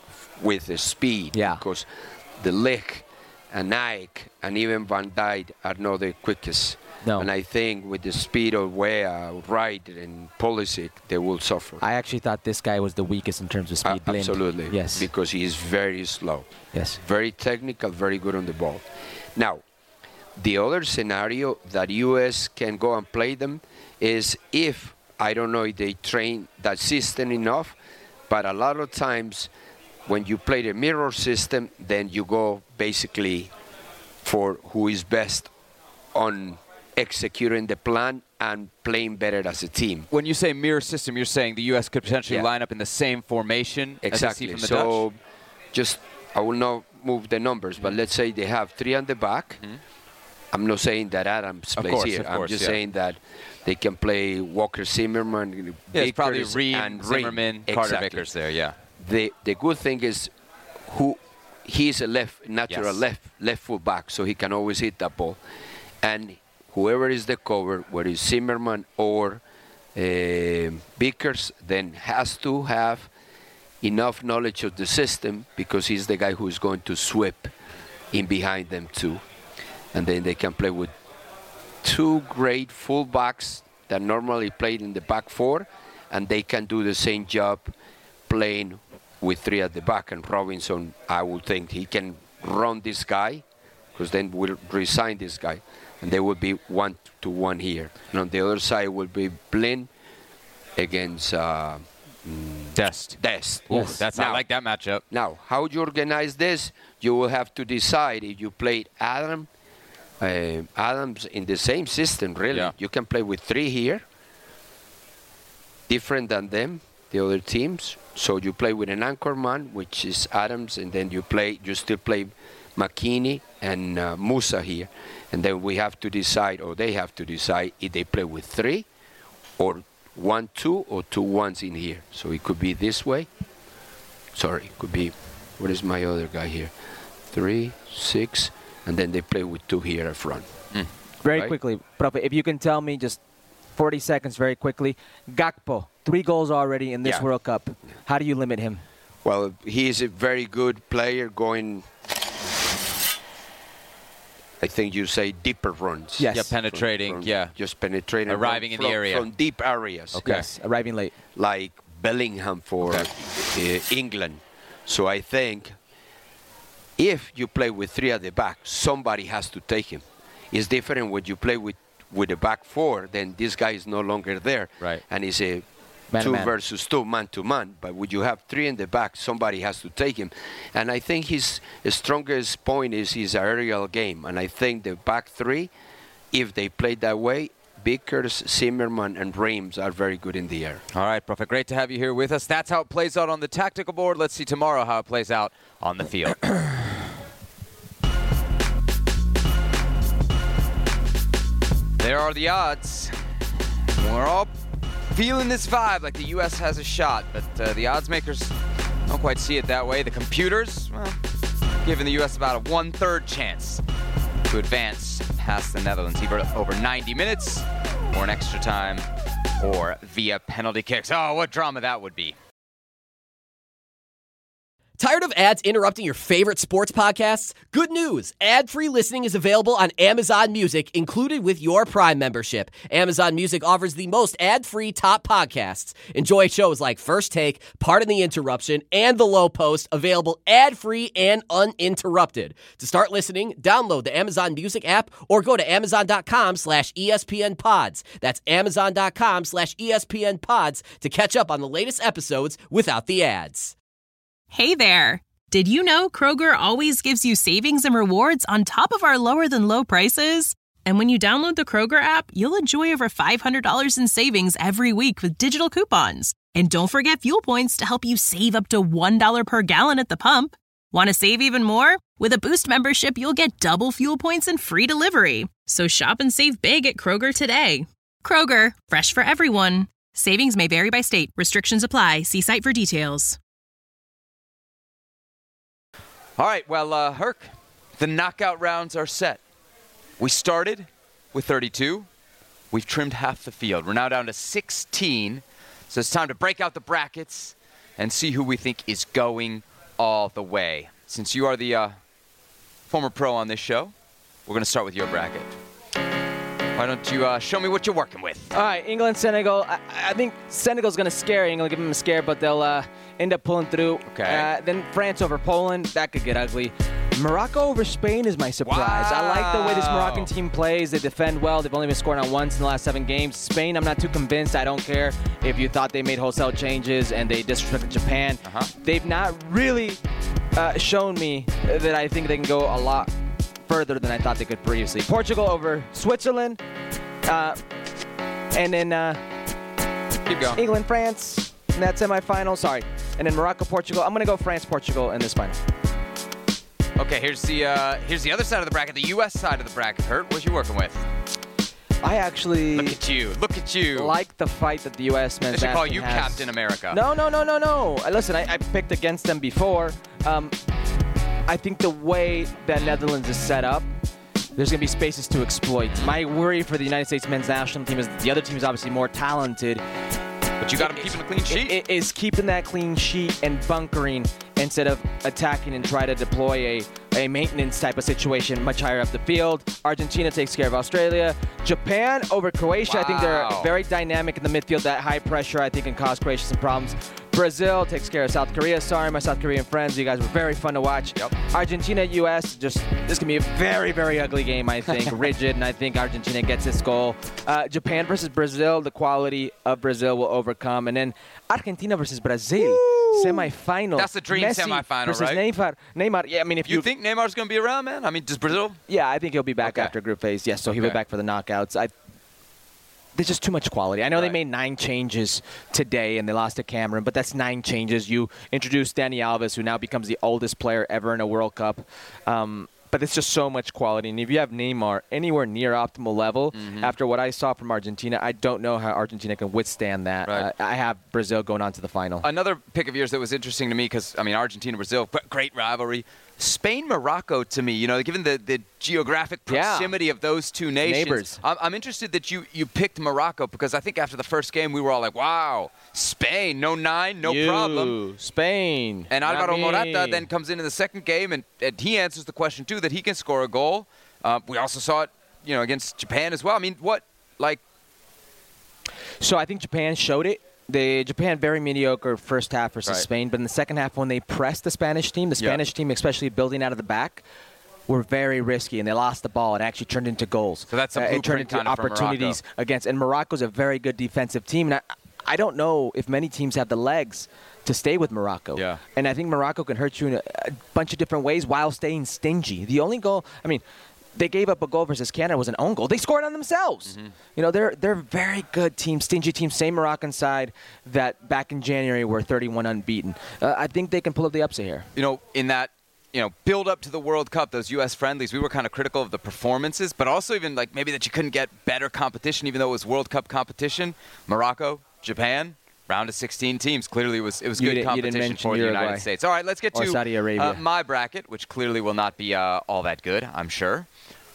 the speed. Yeah. Because the Ligt and Nike and even Van Dijk are not the quickest. No. And I think with the speed of Weah, Wright, and Pulisic, they will suffer. I actually thought this guy was the weakest in terms of speed. Blind. Absolutely. Yes. Because he is very slow. Yes. Very technical, very good on the ball. Now, the other scenario that U.S. can go and play them is if, I don't know if they train that system enough, but a lot of times when you play the mirror system, then you go basically for who is best on executing the plan and playing better as a team. When you say mirror system, you're saying the U.S. could potentially line up in the same formation exactly. as I see from the so Dutch? Just, I will not move the numbers, but let's say they have 3 on the back. I'm not saying that Adams plays here. I'm just saying that they can play Walker Zimmerman, it's probably Vickers, Reed, and Zimmerman, Ring. Carter Exactly. Vickers there, yeah. The good thing is he's a natural left full back, so he can always hit that ball. And whoever is the cover, whether it's Zimmerman or Vickers, then has to have enough knowledge of the system, because he's the guy who is going to sweep in behind them too. And then they can play with 2 great fullbacks that normally played in the back 4, and they can do the same job playing with 3 at the back. And Robinson, I would think he can run this guy, because then we'll resign this guy, and they will be 1-to-1 here. And on the other side will be Blind against Dest. Yes. I like that matchup. Now, how you organize this, you will have to decide if you played Adams in the same system, really. Yeah. You can play with 3 here, different than them, the other teams. So you play with an anchor man, which is Adams, and then you still play McKinney and Musa here. And then we have to decide, or they have to decide, if they play with 3 or 1-2 or 2-1s in here. So it could be this way. Sorry, it could be, what is my other guy here? 3, 6, and then they play with 2 here at front. Very Right? quickly, Profe, if you can tell me just 40 seconds very quickly. Gakpo, 3 goals already in this World Cup. How do you limit him? Well, he is a very good player going, I think you say, deeper runs. Yes. Yeah, penetrating, Just penetrating. Arriving in the area. From deep areas. Okay. Yes, arriving late. Like Bellingham for England. So I think if you play with 3 at the back, somebody has to take him. It's different when you play with a back four, then this guy is no longer there. Right. And it's a Man to 2 man. versus 2, man-to-man. But when you have 3 in the back, somebody has to take him. And I think his strongest point is his aerial game. And I think the back 3, if they play that way, Vickers, Zimmerman, and Reims are very good in the air. All right, Profe, great to have you here with us. That's how it plays out on the tactical board. Let's see tomorrow how it plays out on the field. There are the odds. We're all feeling this vibe like the U.S. has a shot, but the odds makers don't quite see it that way. The computers, well, giving the U.S. about a 1/3 chance to advance past the Netherlands, either over 90 minutes or an extra time or via penalty kicks. Oh, what drama that would be. Tired of ads interrupting your favorite sports podcasts? Good news! Ad-free listening is available on Amazon Music, included with your Prime membership. Amazon Music offers the most ad-free top podcasts. Enjoy shows like First Take, Pardon the Interruption, and The Low Post, available ad-free and uninterrupted. To start listening, download the Amazon Music app or go to amazon.com/ESPN Pods. That's amazon.com/ESPN Pods to catch up on the latest episodes without the ads. Hey there! Did you know Kroger always gives you savings and rewards on top of our lower-than-low prices? And when you download the Kroger app, you'll enjoy over $500 in savings every week with digital coupons. And don't forget fuel points to help you save up to $1 per gallon at the pump. Want to save even more? With a Boost membership, you'll get double fuel points and free delivery. So shop and save big at Kroger today. Kroger, fresh for everyone. Savings may vary by state. Restrictions apply. See site for details. All right, well, Herc, the knockout rounds are set. We started with 32. We've trimmed half the field. We're now down to 16. So it's time to break out the brackets and see who we think is going all the way. Since you are the former pro on this show, we're going to start with your bracket. Why don't you show me what you're working with? All right, England, Senegal. I think Senegal's going to scare England, give them a scare, but they'll end up pulling through. Okay. Then France over Poland. That could get ugly. Morocco over Spain is my surprise. Wow. I like the way this Moroccan team plays. They defend well. They've only been scoring on once in the last 7 games. Spain, I'm not too convinced. I don't care if you thought they made wholesale changes and they disrespected Japan. They've not really shown me that I think they can go a lot further than I thought they could previously. Portugal over Switzerland. And then Keep going. England, France in that semifinal. Sorry. And then Morocco, Portugal. I'm going to go France, Portugal in this final. Okay, here's the other side of the bracket, the U.S. side of the bracket. Hurt, what you working with? I actually Look at you. like the fight that the U.S. men's They should call national you has. Captain America. No. Listen, I picked against them before. I think the way that Netherlands is set up, there's going to be spaces to exploit. My worry for the United States men's national team is that the other team is obviously more talented. But you got him keeping a clean sheet. It is keeping that clean sheet and bunkering instead of attacking and try to deploy a maintenance type of situation much higher up the field. Argentina takes care of Australia. Japan over Croatia. Wow. I think they're very dynamic in the midfield. That high pressure, I think, can cause Croatia some problems. Brazil takes care of South Korea. Sorry, my South Korean friends. You guys were very fun to watch. Yep. Argentina, U.S., this can be a very, very ugly game, I think. Rigid, and I think Argentina gets its goal. Japan versus Brazil, the quality of Brazil will overcome. And then Argentina versus Brazil, semifinal. That's the dream Messi semifinal, versus right? Neymar. Yeah, I mean, if You think Neymar's going to be around, man? I mean, does Brazil? Yeah, I think he'll be back Okay. after group phase. Yes, so he'll be Okay. back for the knockouts. There's just too much quality. I know they Right. made 9 changes today and they lost to Cameroon, but that's 9 changes. You introduced Dani Alves, who now becomes the oldest player ever in a World Cup. But it's just so much quality. And if you have Neymar anywhere near optimal level, after what I saw from Argentina, I don't know how Argentina can withstand that. Right. I have Brazil going on to the final. Another pick of yours that was interesting to me because, I mean, Argentina-Brazil, great rivalry. Spain-Morocco, to me, you know, given the geographic proximity of those two nations. Neighbors. I'm interested that you picked Morocco because I think after the first game we were all like, wow, Spain, no 9, no problem. Spain. And not Alvaro me. Morata then comes in the second game, and he answers the question, too, that he can score a goal. We also saw it, you know, against Japan as well. I mean, So I think Japan showed it. Japan very mediocre first half versus Right. Spain, but in the second half when they pressed the Spanish team, especially building out of the back, were very risky, and they lost the ball and actually turned into goals. So that's a it turned into kind of opportunities against. And Morocco's a very good defensive team. And I don't know if many teams have the legs to stay with Morocco. Yeah. And I think Morocco can hurt you in a bunch of different ways while staying stingy. The only goal, I mean, they gave up a goal versus Canada was an own goal. They scored on themselves. Mm-hmm. You know, they're a very good team, stingy team, same Moroccan side that back in January were 31 unbeaten. I think they can pull up the upset here. You know, in that, build up to the World Cup, those U.S. friendlies, we were kind of critical of the performances, but also even like maybe that you couldn't get better competition, even though it was World Cup competition. Morocco, Japan, round of 16 teams. Clearly, it was good competition for the United States. All right, let's get to Saudi Arabia. My bracket, which clearly will not be all that good, I'm sure.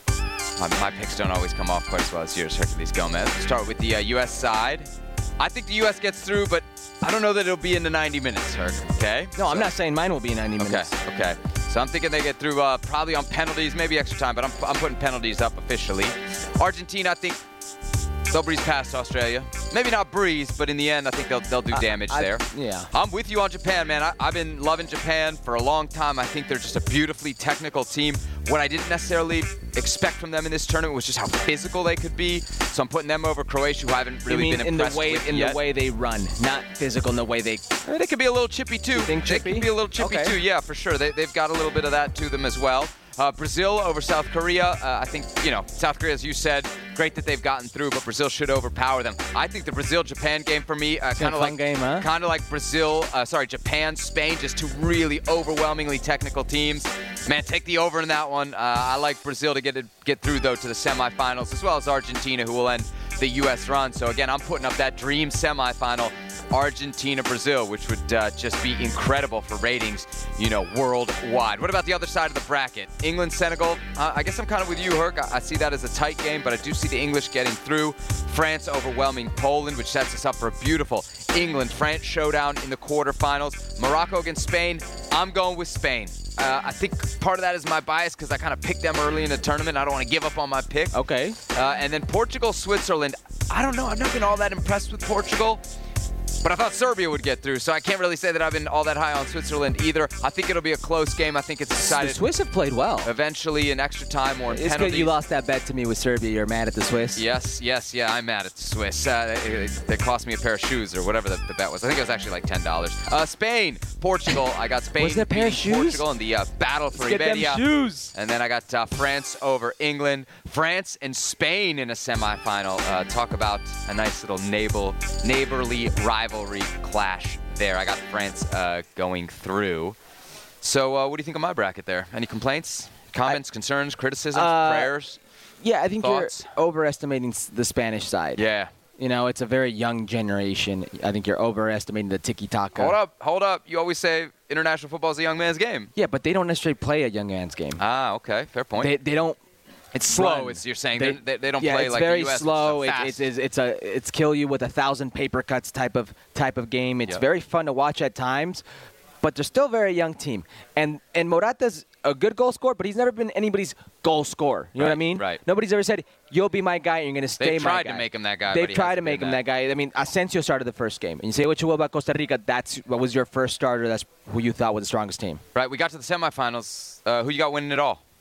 My picks don't always come off quite as well as yours, Herculez Gomez. We'll start with the U.S. side. I think the U.S. gets through, but I don't know that it'll be in the 90 minutes, Herc, okay? No, I'm not saying mine will be 90 minutes. Okay. So I'm thinking they get through probably on penalties, maybe extra time, but I'm putting penalties up officially. Argentina, I think they'll breeze past Australia. Maybe not breeze, but in the end, I think they'll do damage there. Yeah. I'm with you on Japan, man. I've been loving Japan for a long time. I think they're just a beautifully technical team. What I didn't necessarily expect from them in this tournament was just how physical they could be. So I'm putting them over Croatia, who I haven't really been impressed with yet. The way they run, not physical in the way they... They could be a little chippy, too. You think chippy? They could be a little chippy, too. Yeah, for sure. They've got a little bit of that to them as well. Brazil over South Korea. I think, South Korea, as you said, great that they've gotten through, but Brazil should overpower them. I think the Brazil-Japan game for me, kind of like Japan-Spain, just two really overwhelmingly technical teams. Man, take the over in that one. I like Brazil to get through, though, to the semifinals, as well as Argentina, who will end the U.S. run. So, again, I'm putting up that dream semifinal, Argentina-Brazil, which would just be incredible for ratings, worldwide. What about the other side of the bracket? England-Senegal. I guess I'm kind of with you, Herc. I see that as a tight game, but I do see the English getting through. France overwhelming Poland, which sets us up for a beautiful England-France showdown in the quarterfinals. Morocco against Spain. I'm going with Spain. I think part of that is my bias because I kind of picked them early in the tournament. I don't want to give up on my pick. Okay. And then Portugal, Switzerland. I don't know. I've not been all that impressed with Portugal. But I thought Serbia would get through, so I can't really say that I've been all that high on Switzerland either. I think it'll be a close game. I think it's decided. The Swiss have played well. Eventually in extra time or in penalties. It's good you lost that bet to me with Serbia. You're mad at the Swiss? Yes, I'm mad at the Swiss. They cost me a pair of shoes or whatever the bet was. I think it was actually like $10. Spain, Portugal. I got Spain. Was it a pair of shoes? Portugal in the battle for Iberia. Get them shoes. And then I got France over England. France and Spain in a semifinal. Talk about a nice little neighborly rivalry clash there. I got France going through. So what do you think of my bracket there? Any complaints, comments, concerns, criticisms, prayers? Yeah, I think thoughts? You're overestimating the Spanish side. Yeah. It's a very young generation. I think you're overestimating the tiki-taka. Hold up. You always say international football is a young man's game. Yeah, but they don't necessarily play a young man's game. Ah, okay. Fair point. They don't. It's slow, as you're saying. They don't play like the US. Yeah, it's very slow. It's kill you with 1,000 paper cuts type of game. It's very fun to watch at times, but they're still a very young team. And Morata's a good goal scorer, but he's never been anybody's goal scorer. You know what I mean? Right. Nobody's ever said, you'll be my guy and you're going to stay my guy. They've tried to make him that guy. They've tried to make him that guy. I mean, Asensio started the first game. And you say what you will about Costa Rica, what was your first starter. That's who you thought was the strongest team. Right. We got to the semifinals. Who you got winning it all?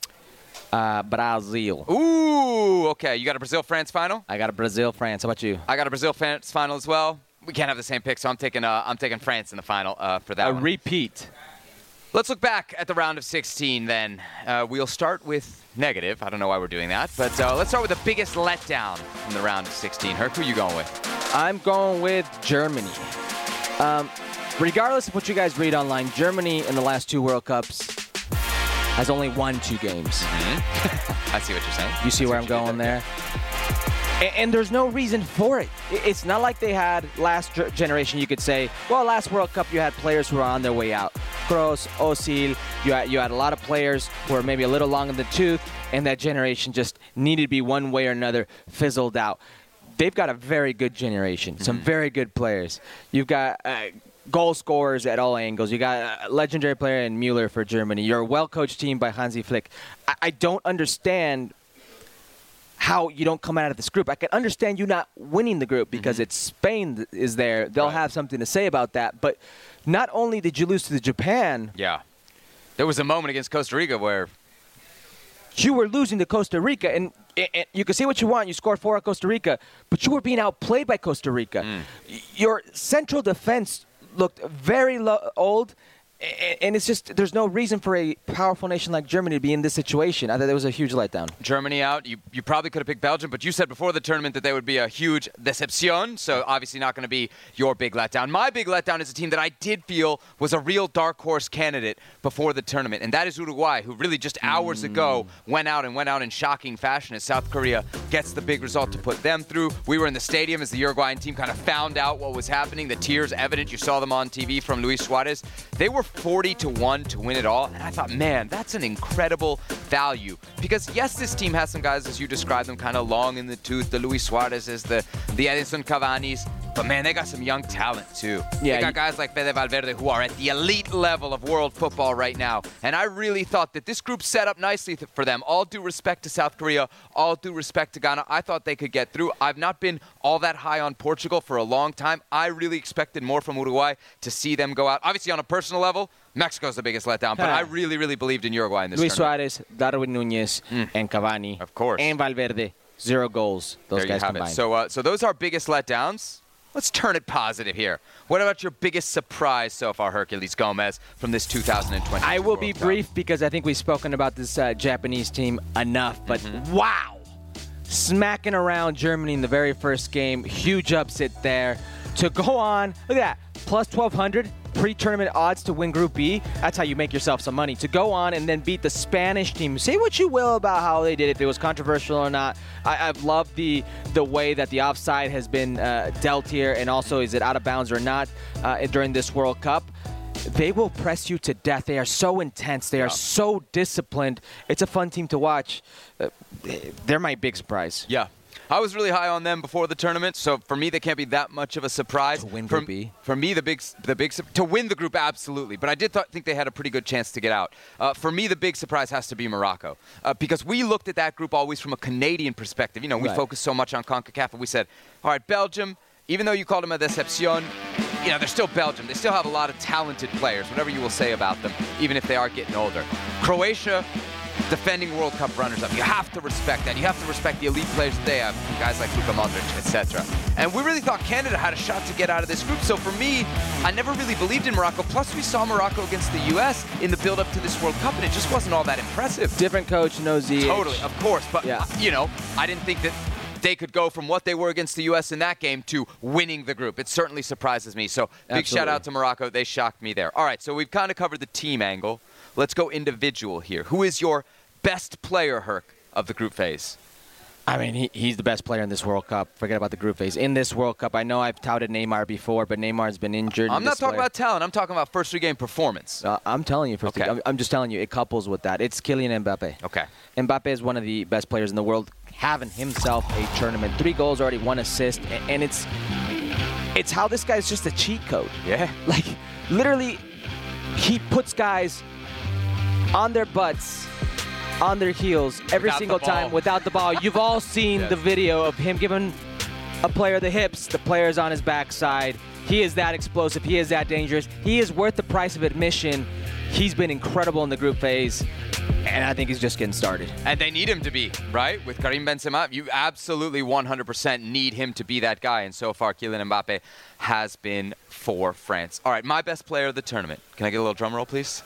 Brazil. Ooh, okay. You got a Brazil-France final? I got a Brazil-France. How about you? I got a Brazil-France final as well. We can't have the same pick, so I'm taking France in the final for that one. A repeat. Let's look back at the round of 16 then. We'll start with negative. I don't know why we're doing that, but let's start with the biggest letdown from the round of 16. Herc, who are you going with? I'm going with Germany. Regardless of what you guys read online, Germany in the last 2 World Cups has only won 2 games. Mm-hmm. I see what you're saying. You see where I'm going there? And there's no reason for it. It's not like they had last generation. You could say, well, last World Cup you had players who were on their way out. Kroos, Özil, you had a lot of players who were maybe a little long in the tooth, and that generation just needed to be one way or another fizzled out. They've got a very good generation, some very good players. You've got goal scorers at all angles. You got a legendary player in Müller for Germany. You're a well-coached team by Hansi Flick. I don't understand how you don't come out of this group. I can understand you not winning the group because it's Spain is there. They'll have something to say about that. But not only did you lose to Japan. Yeah. There was a moment against Costa Rica where you were losing to Costa Rica, and you can say what you want. You scored 4 at Costa Rica, but you were being outplayed by Costa Rica. Your central defense looked very old, and it's just there's no reason for a powerful nation like Germany to be in this situation. I thought that was a huge letdown. Germany out. You probably could have picked Belgium, but you said before the tournament that they would be a huge decepcion, so obviously not going to be your big letdown. My big letdown is a team that I did feel was a real dark horse candidate before the tournament, and that is Uruguay, who really just hours ago went out in shocking fashion as South Korea gets the big result to put them through. We were in the stadium as the Uruguayan team kind of found out what was happening. The tears evident. You saw them on TV from Luis Suarez. They were 40-1 to win it all, and I thought, man, that's an incredible value. Because yes, this team has some guys, as you described them, kind of long in the tooth, the Luis Suarez's, the Edinson Cavani's, but man, they got some young talent too. Yeah, they got guys like Fede Valverde who are at the elite level of world football right now, and I really thought that this group set up nicely for them. All due respect to South Korea, all due respect to Ghana, I thought they could get through. I've not been all that high on Portugal for a long time. I really expected more from Uruguay to see them go out. Obviously, on a personal level, Mexico's the biggest letdown, but I really, really believed in Uruguay in this Luis tournament. Suarez, Darwin Nunez, and Cavani. Of course. And Valverde. 0 goals. Those guys combined. So those are biggest letdowns. Let's turn it positive here. What about your biggest surprise so far, Herculez Gomez, from this 2020? I will be brief because I think we've spoken about this Japanese team enough, but wow! Smacking around Germany in the very first game. Huge upset there. To go on, look at that, plus 1,200 pre-tournament odds to win Group B. That's how you make yourself some money. To go on and then beat the Spanish team. Say what you will about how they did it, if it was controversial or not. I've loved the way that the offside has been dealt here, and also is it out of bounds or not during this World Cup. They will press you to death. They are so intense. They are so disciplined. It's a fun team to watch. They're my big surprise. Yeah. I was really high on them before the tournament, so for me, they can't be that much of a surprise. To win Group B? For me, to win the group, absolutely. But I did think they had a pretty good chance to get out. For me, the big surprise has to be Morocco, because we looked at that group always from a Canadian perspective. You know, we focused so much on CONCACAF, and we said, all right, Belgium, even though you called them a decepcion, you know, they're still Belgium. They still have a lot of talented players, whatever you will say about them, even if they are getting older. Croatia, defending World Cup runners-up. You have to respect that. You have to respect the elite players that they have, guys like Luka Modric, etc. And we really thought Canada had a shot to get out of this group. So for me, I never really believed in Morocco. Plus, we saw Morocco against the U.S. in the build-up to this World Cup, and it just wasn't all that impressive. Different coach, no ZH. Totally, of course. But, you know, I didn't think that they could go from what they were against the U.S. in that game to winning the group. It certainly surprises me. So big shout out to Morocco. They shocked me there. All right, so we've kind of covered the team angle. Let's go individual here. Who is your best player, Herc, of the group phase? I mean, he's the best player in this World Cup. Forget about the group phase. In this World Cup, I know I've touted Neymar before, but Neymar's been injured. I'm not talking about talent. I'm talking about first three-game performance. I'm telling you. I'm just telling you, it couples with that. It's Kylian Mbappe. Okay. Mbappe is one of the best players in the world, having himself a tournament. 3 goals already, 1 assist, and it's how this guy's just a cheat code. Yeah. Like, literally, he puts guys on their butts, on their heels every single time without the ball. You've all seen the video of him giving a player the hips. The player's on his backside. He is that explosive. He is that dangerous. He is worth the price of admission. He's been incredible in the group phase, and I think he's just getting started. And they need him to be, right? With Karim Benzema, you absolutely 100% need him to be that guy, and so far Kylian Mbappe has been for France. All right, my best player of the tournament. Can I get a little drum roll, please?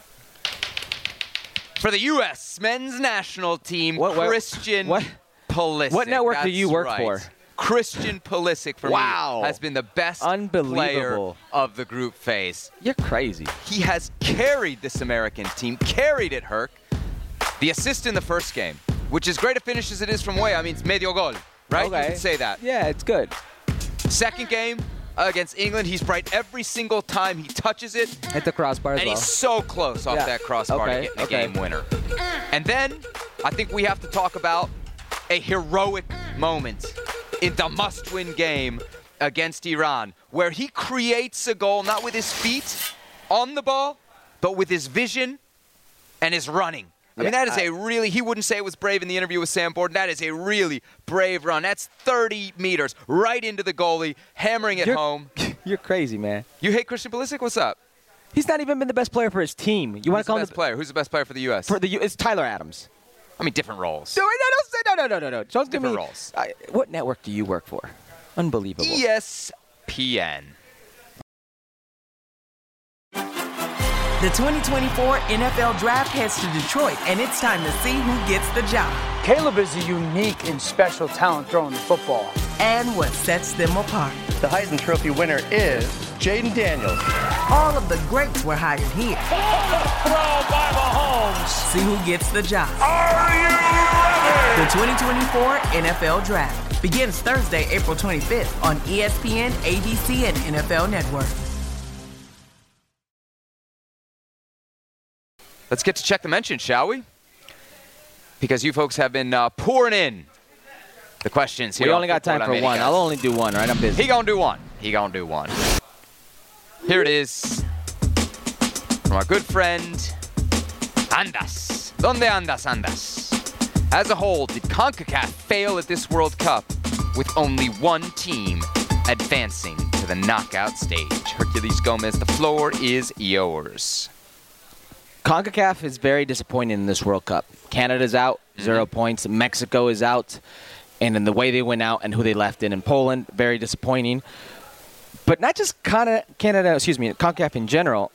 For the U.S. men's national team, Christian Pulisic. What network do you work for? Christian Pulisic, for me, has been the best player of the group phase. You're crazy. He has carried this American team, carried it, Herc. The assist in the first game, which is great a finish as it is from way, I mean, it's medio gol, right? Okay. You could say that. Yeah, it's good. Second game, against England, he's bright every single time he touches it. Hit the crossbar as well. And he's so close off that crossbar to getting a game winner. And then I think we have to talk about a heroic moment in the must-win game against Iran, where he creates a goal, not with his feet on the ball, but with his vision and his running. I mean, that is a really, he wouldn't say it was brave in the interview with Sam Borden. That is a really brave run. That's 30 meters right into the goalie, hammering it home. You're crazy, man. You hate Christian Pulisic? What's up? He's not even been the best player for his team. You want to call him the best player? Who's the best player for the U.S.? It's Tyler Adams. I mean, different roles. No. Don't give me roles. What network do you work for? Unbelievable. ESPN. The 2024 NFL Draft heads to Detroit, and it's time to see who gets the job. Caleb is a unique and special talent throwing the football. And what sets them apart. The Heisman Trophy winner is Jaden Daniels. All of the greats were hired here. Throw by Mahomes. See who gets the job. Are you ready? The 2024 NFL Draft begins Thursday, April 25th on ESPN, ABC, and NFL Network. Let's get to check the mentions, shall we? Because you folks have been pouring in the questions here. We only got time for one. I'll only do one, right? I'm busy. He gonna do one. Here it is from our good friend, Andas. ¿Dónde andas, Andas? As a whole, did CONCACAF fail at this World Cup with only one team advancing to the knockout stage? Herculez Gomez, the floor is yours. CONCACAF is very disappointing in this World Cup. Canada's out, 0 points. Mexico is out. And in the way they went out and who they left in Poland, very disappointing. But not just CONCACAF in general.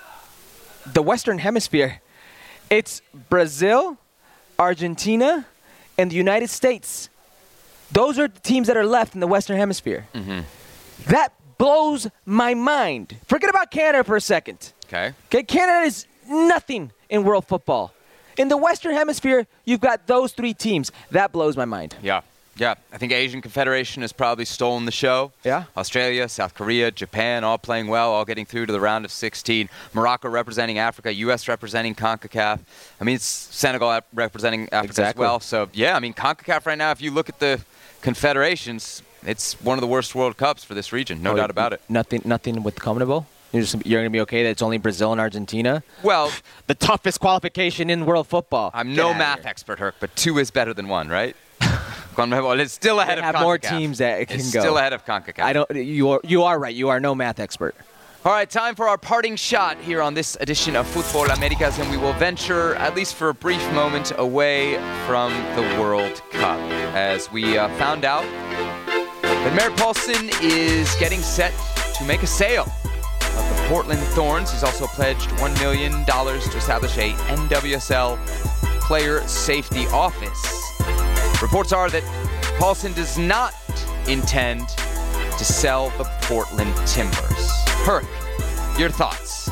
The Western Hemisphere, it's Brazil, Argentina, and the United States. Those are the teams that are left in the Western Hemisphere. That blows my mind. Forget about Canada for a second. Okay, Canada is nothing in world football. In the Western Hemisphere, you've got those three teams. That blows my mind. Yeah. I think Asian Confederation has probably stolen the show. Yeah. Australia, South Korea, Japan, all playing well, all getting through to the round of 16. Morocco representing Africa, U.S. representing CONCACAF. I mean, it's Senegal representing Africa as well. So, yeah, I mean, CONCACAF right now, if you look at the confederations, it's one of the worst World Cups for this region, no doubt about it. Nothing with CONMEBOL? You're going to be okay that it's only Brazil and Argentina? Well, the toughest qualification in world football. I'm no math expert, Herc, but 2 is better than 1, right? CONMEBOL is still ahead of CONCACAF. Have more teams that can it's go. Still ahead of CONCACAF. You are right. You are no math expert. All right, time for our parting shot here on this edition of Futbol Americas, and we will venture, at least for a brief moment, away from the World Cup. As we found out that Merritt Paulson is getting set to make a sale of the Portland Thorns. He's also pledged $1 million to establish a NWSL player safety office. Reports are that Paulson does not intend to sell the Portland Timbers. Herc, your thoughts?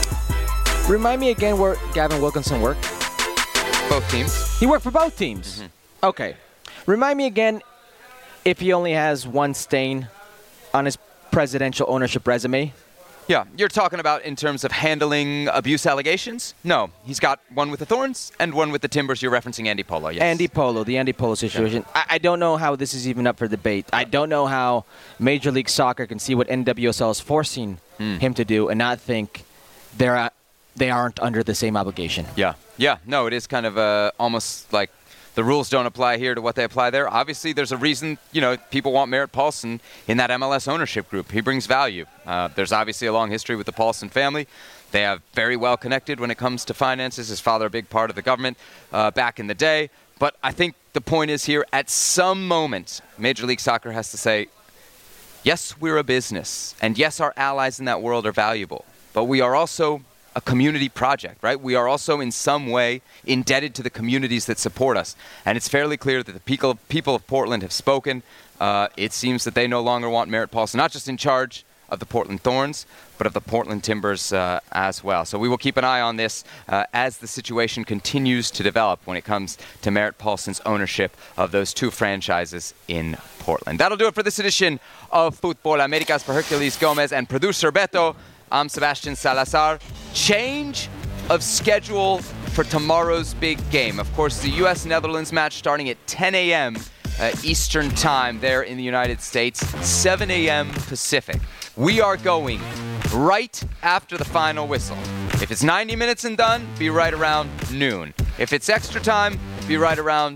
Remind me again where Gavin Wilkinson worked. Both teams. He worked for both teams. Okay. Remind me again if he only has one stain on his presidential ownership resume. Yeah, you're talking about in terms of handling abuse allegations? No, he's got one with the Thorns and one with the Timbers. You're referencing Andy Polo, yes. The Andy Polo situation. Yeah. I don't know how this is even up for debate. I don't know how Major League Soccer can see what NWSL is forcing him to do and not think they aren't under the same obligation. Yeah. No, it is kind of almost like the rules don't apply here to what they apply there. Obviously, there's a reason, people want Merritt Paulson in that MLS ownership group. He brings value. There's obviously a long history with the Paulson family. They have very well connected when it comes to finances. His father, a big part of the government back in the day. But I think the point is here, at some moment, Major League Soccer has to say, yes, we're a business. And yes, our allies in that world are valuable. But we are also a community project, right? We are also in some way indebted to the communities that support us. And it's fairly clear that the people of Portland have spoken. It seems that they no longer want Merritt Paulson, not just in charge of the Portland Thorns, but of the Portland Timbers as well. So we will keep an eye on this as the situation continues to develop when it comes to Merritt Paulson's ownership of those 2 franchises in Portland. That'll do it for this edition of Futbol Americas. For Herculez Gomez and producer Beto, I'm Sebastian Salazar. Change of schedule for tomorrow's big game. Of course, the U.S.-Netherlands match starting at 10 a.m. Eastern Time there in the United States, 7 a.m. Pacific. We are going right after the final whistle. If it's 90 minutes and done, be right around noon. If it's extra time, be right around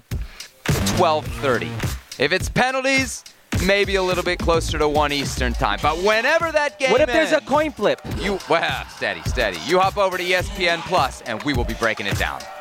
12:30. If it's penalties, maybe a little bit closer to 1 Eastern Time. But whenever that game ends... What if there's a coin flip? Steady. You hop over to ESPN Plus, and we will be breaking it down.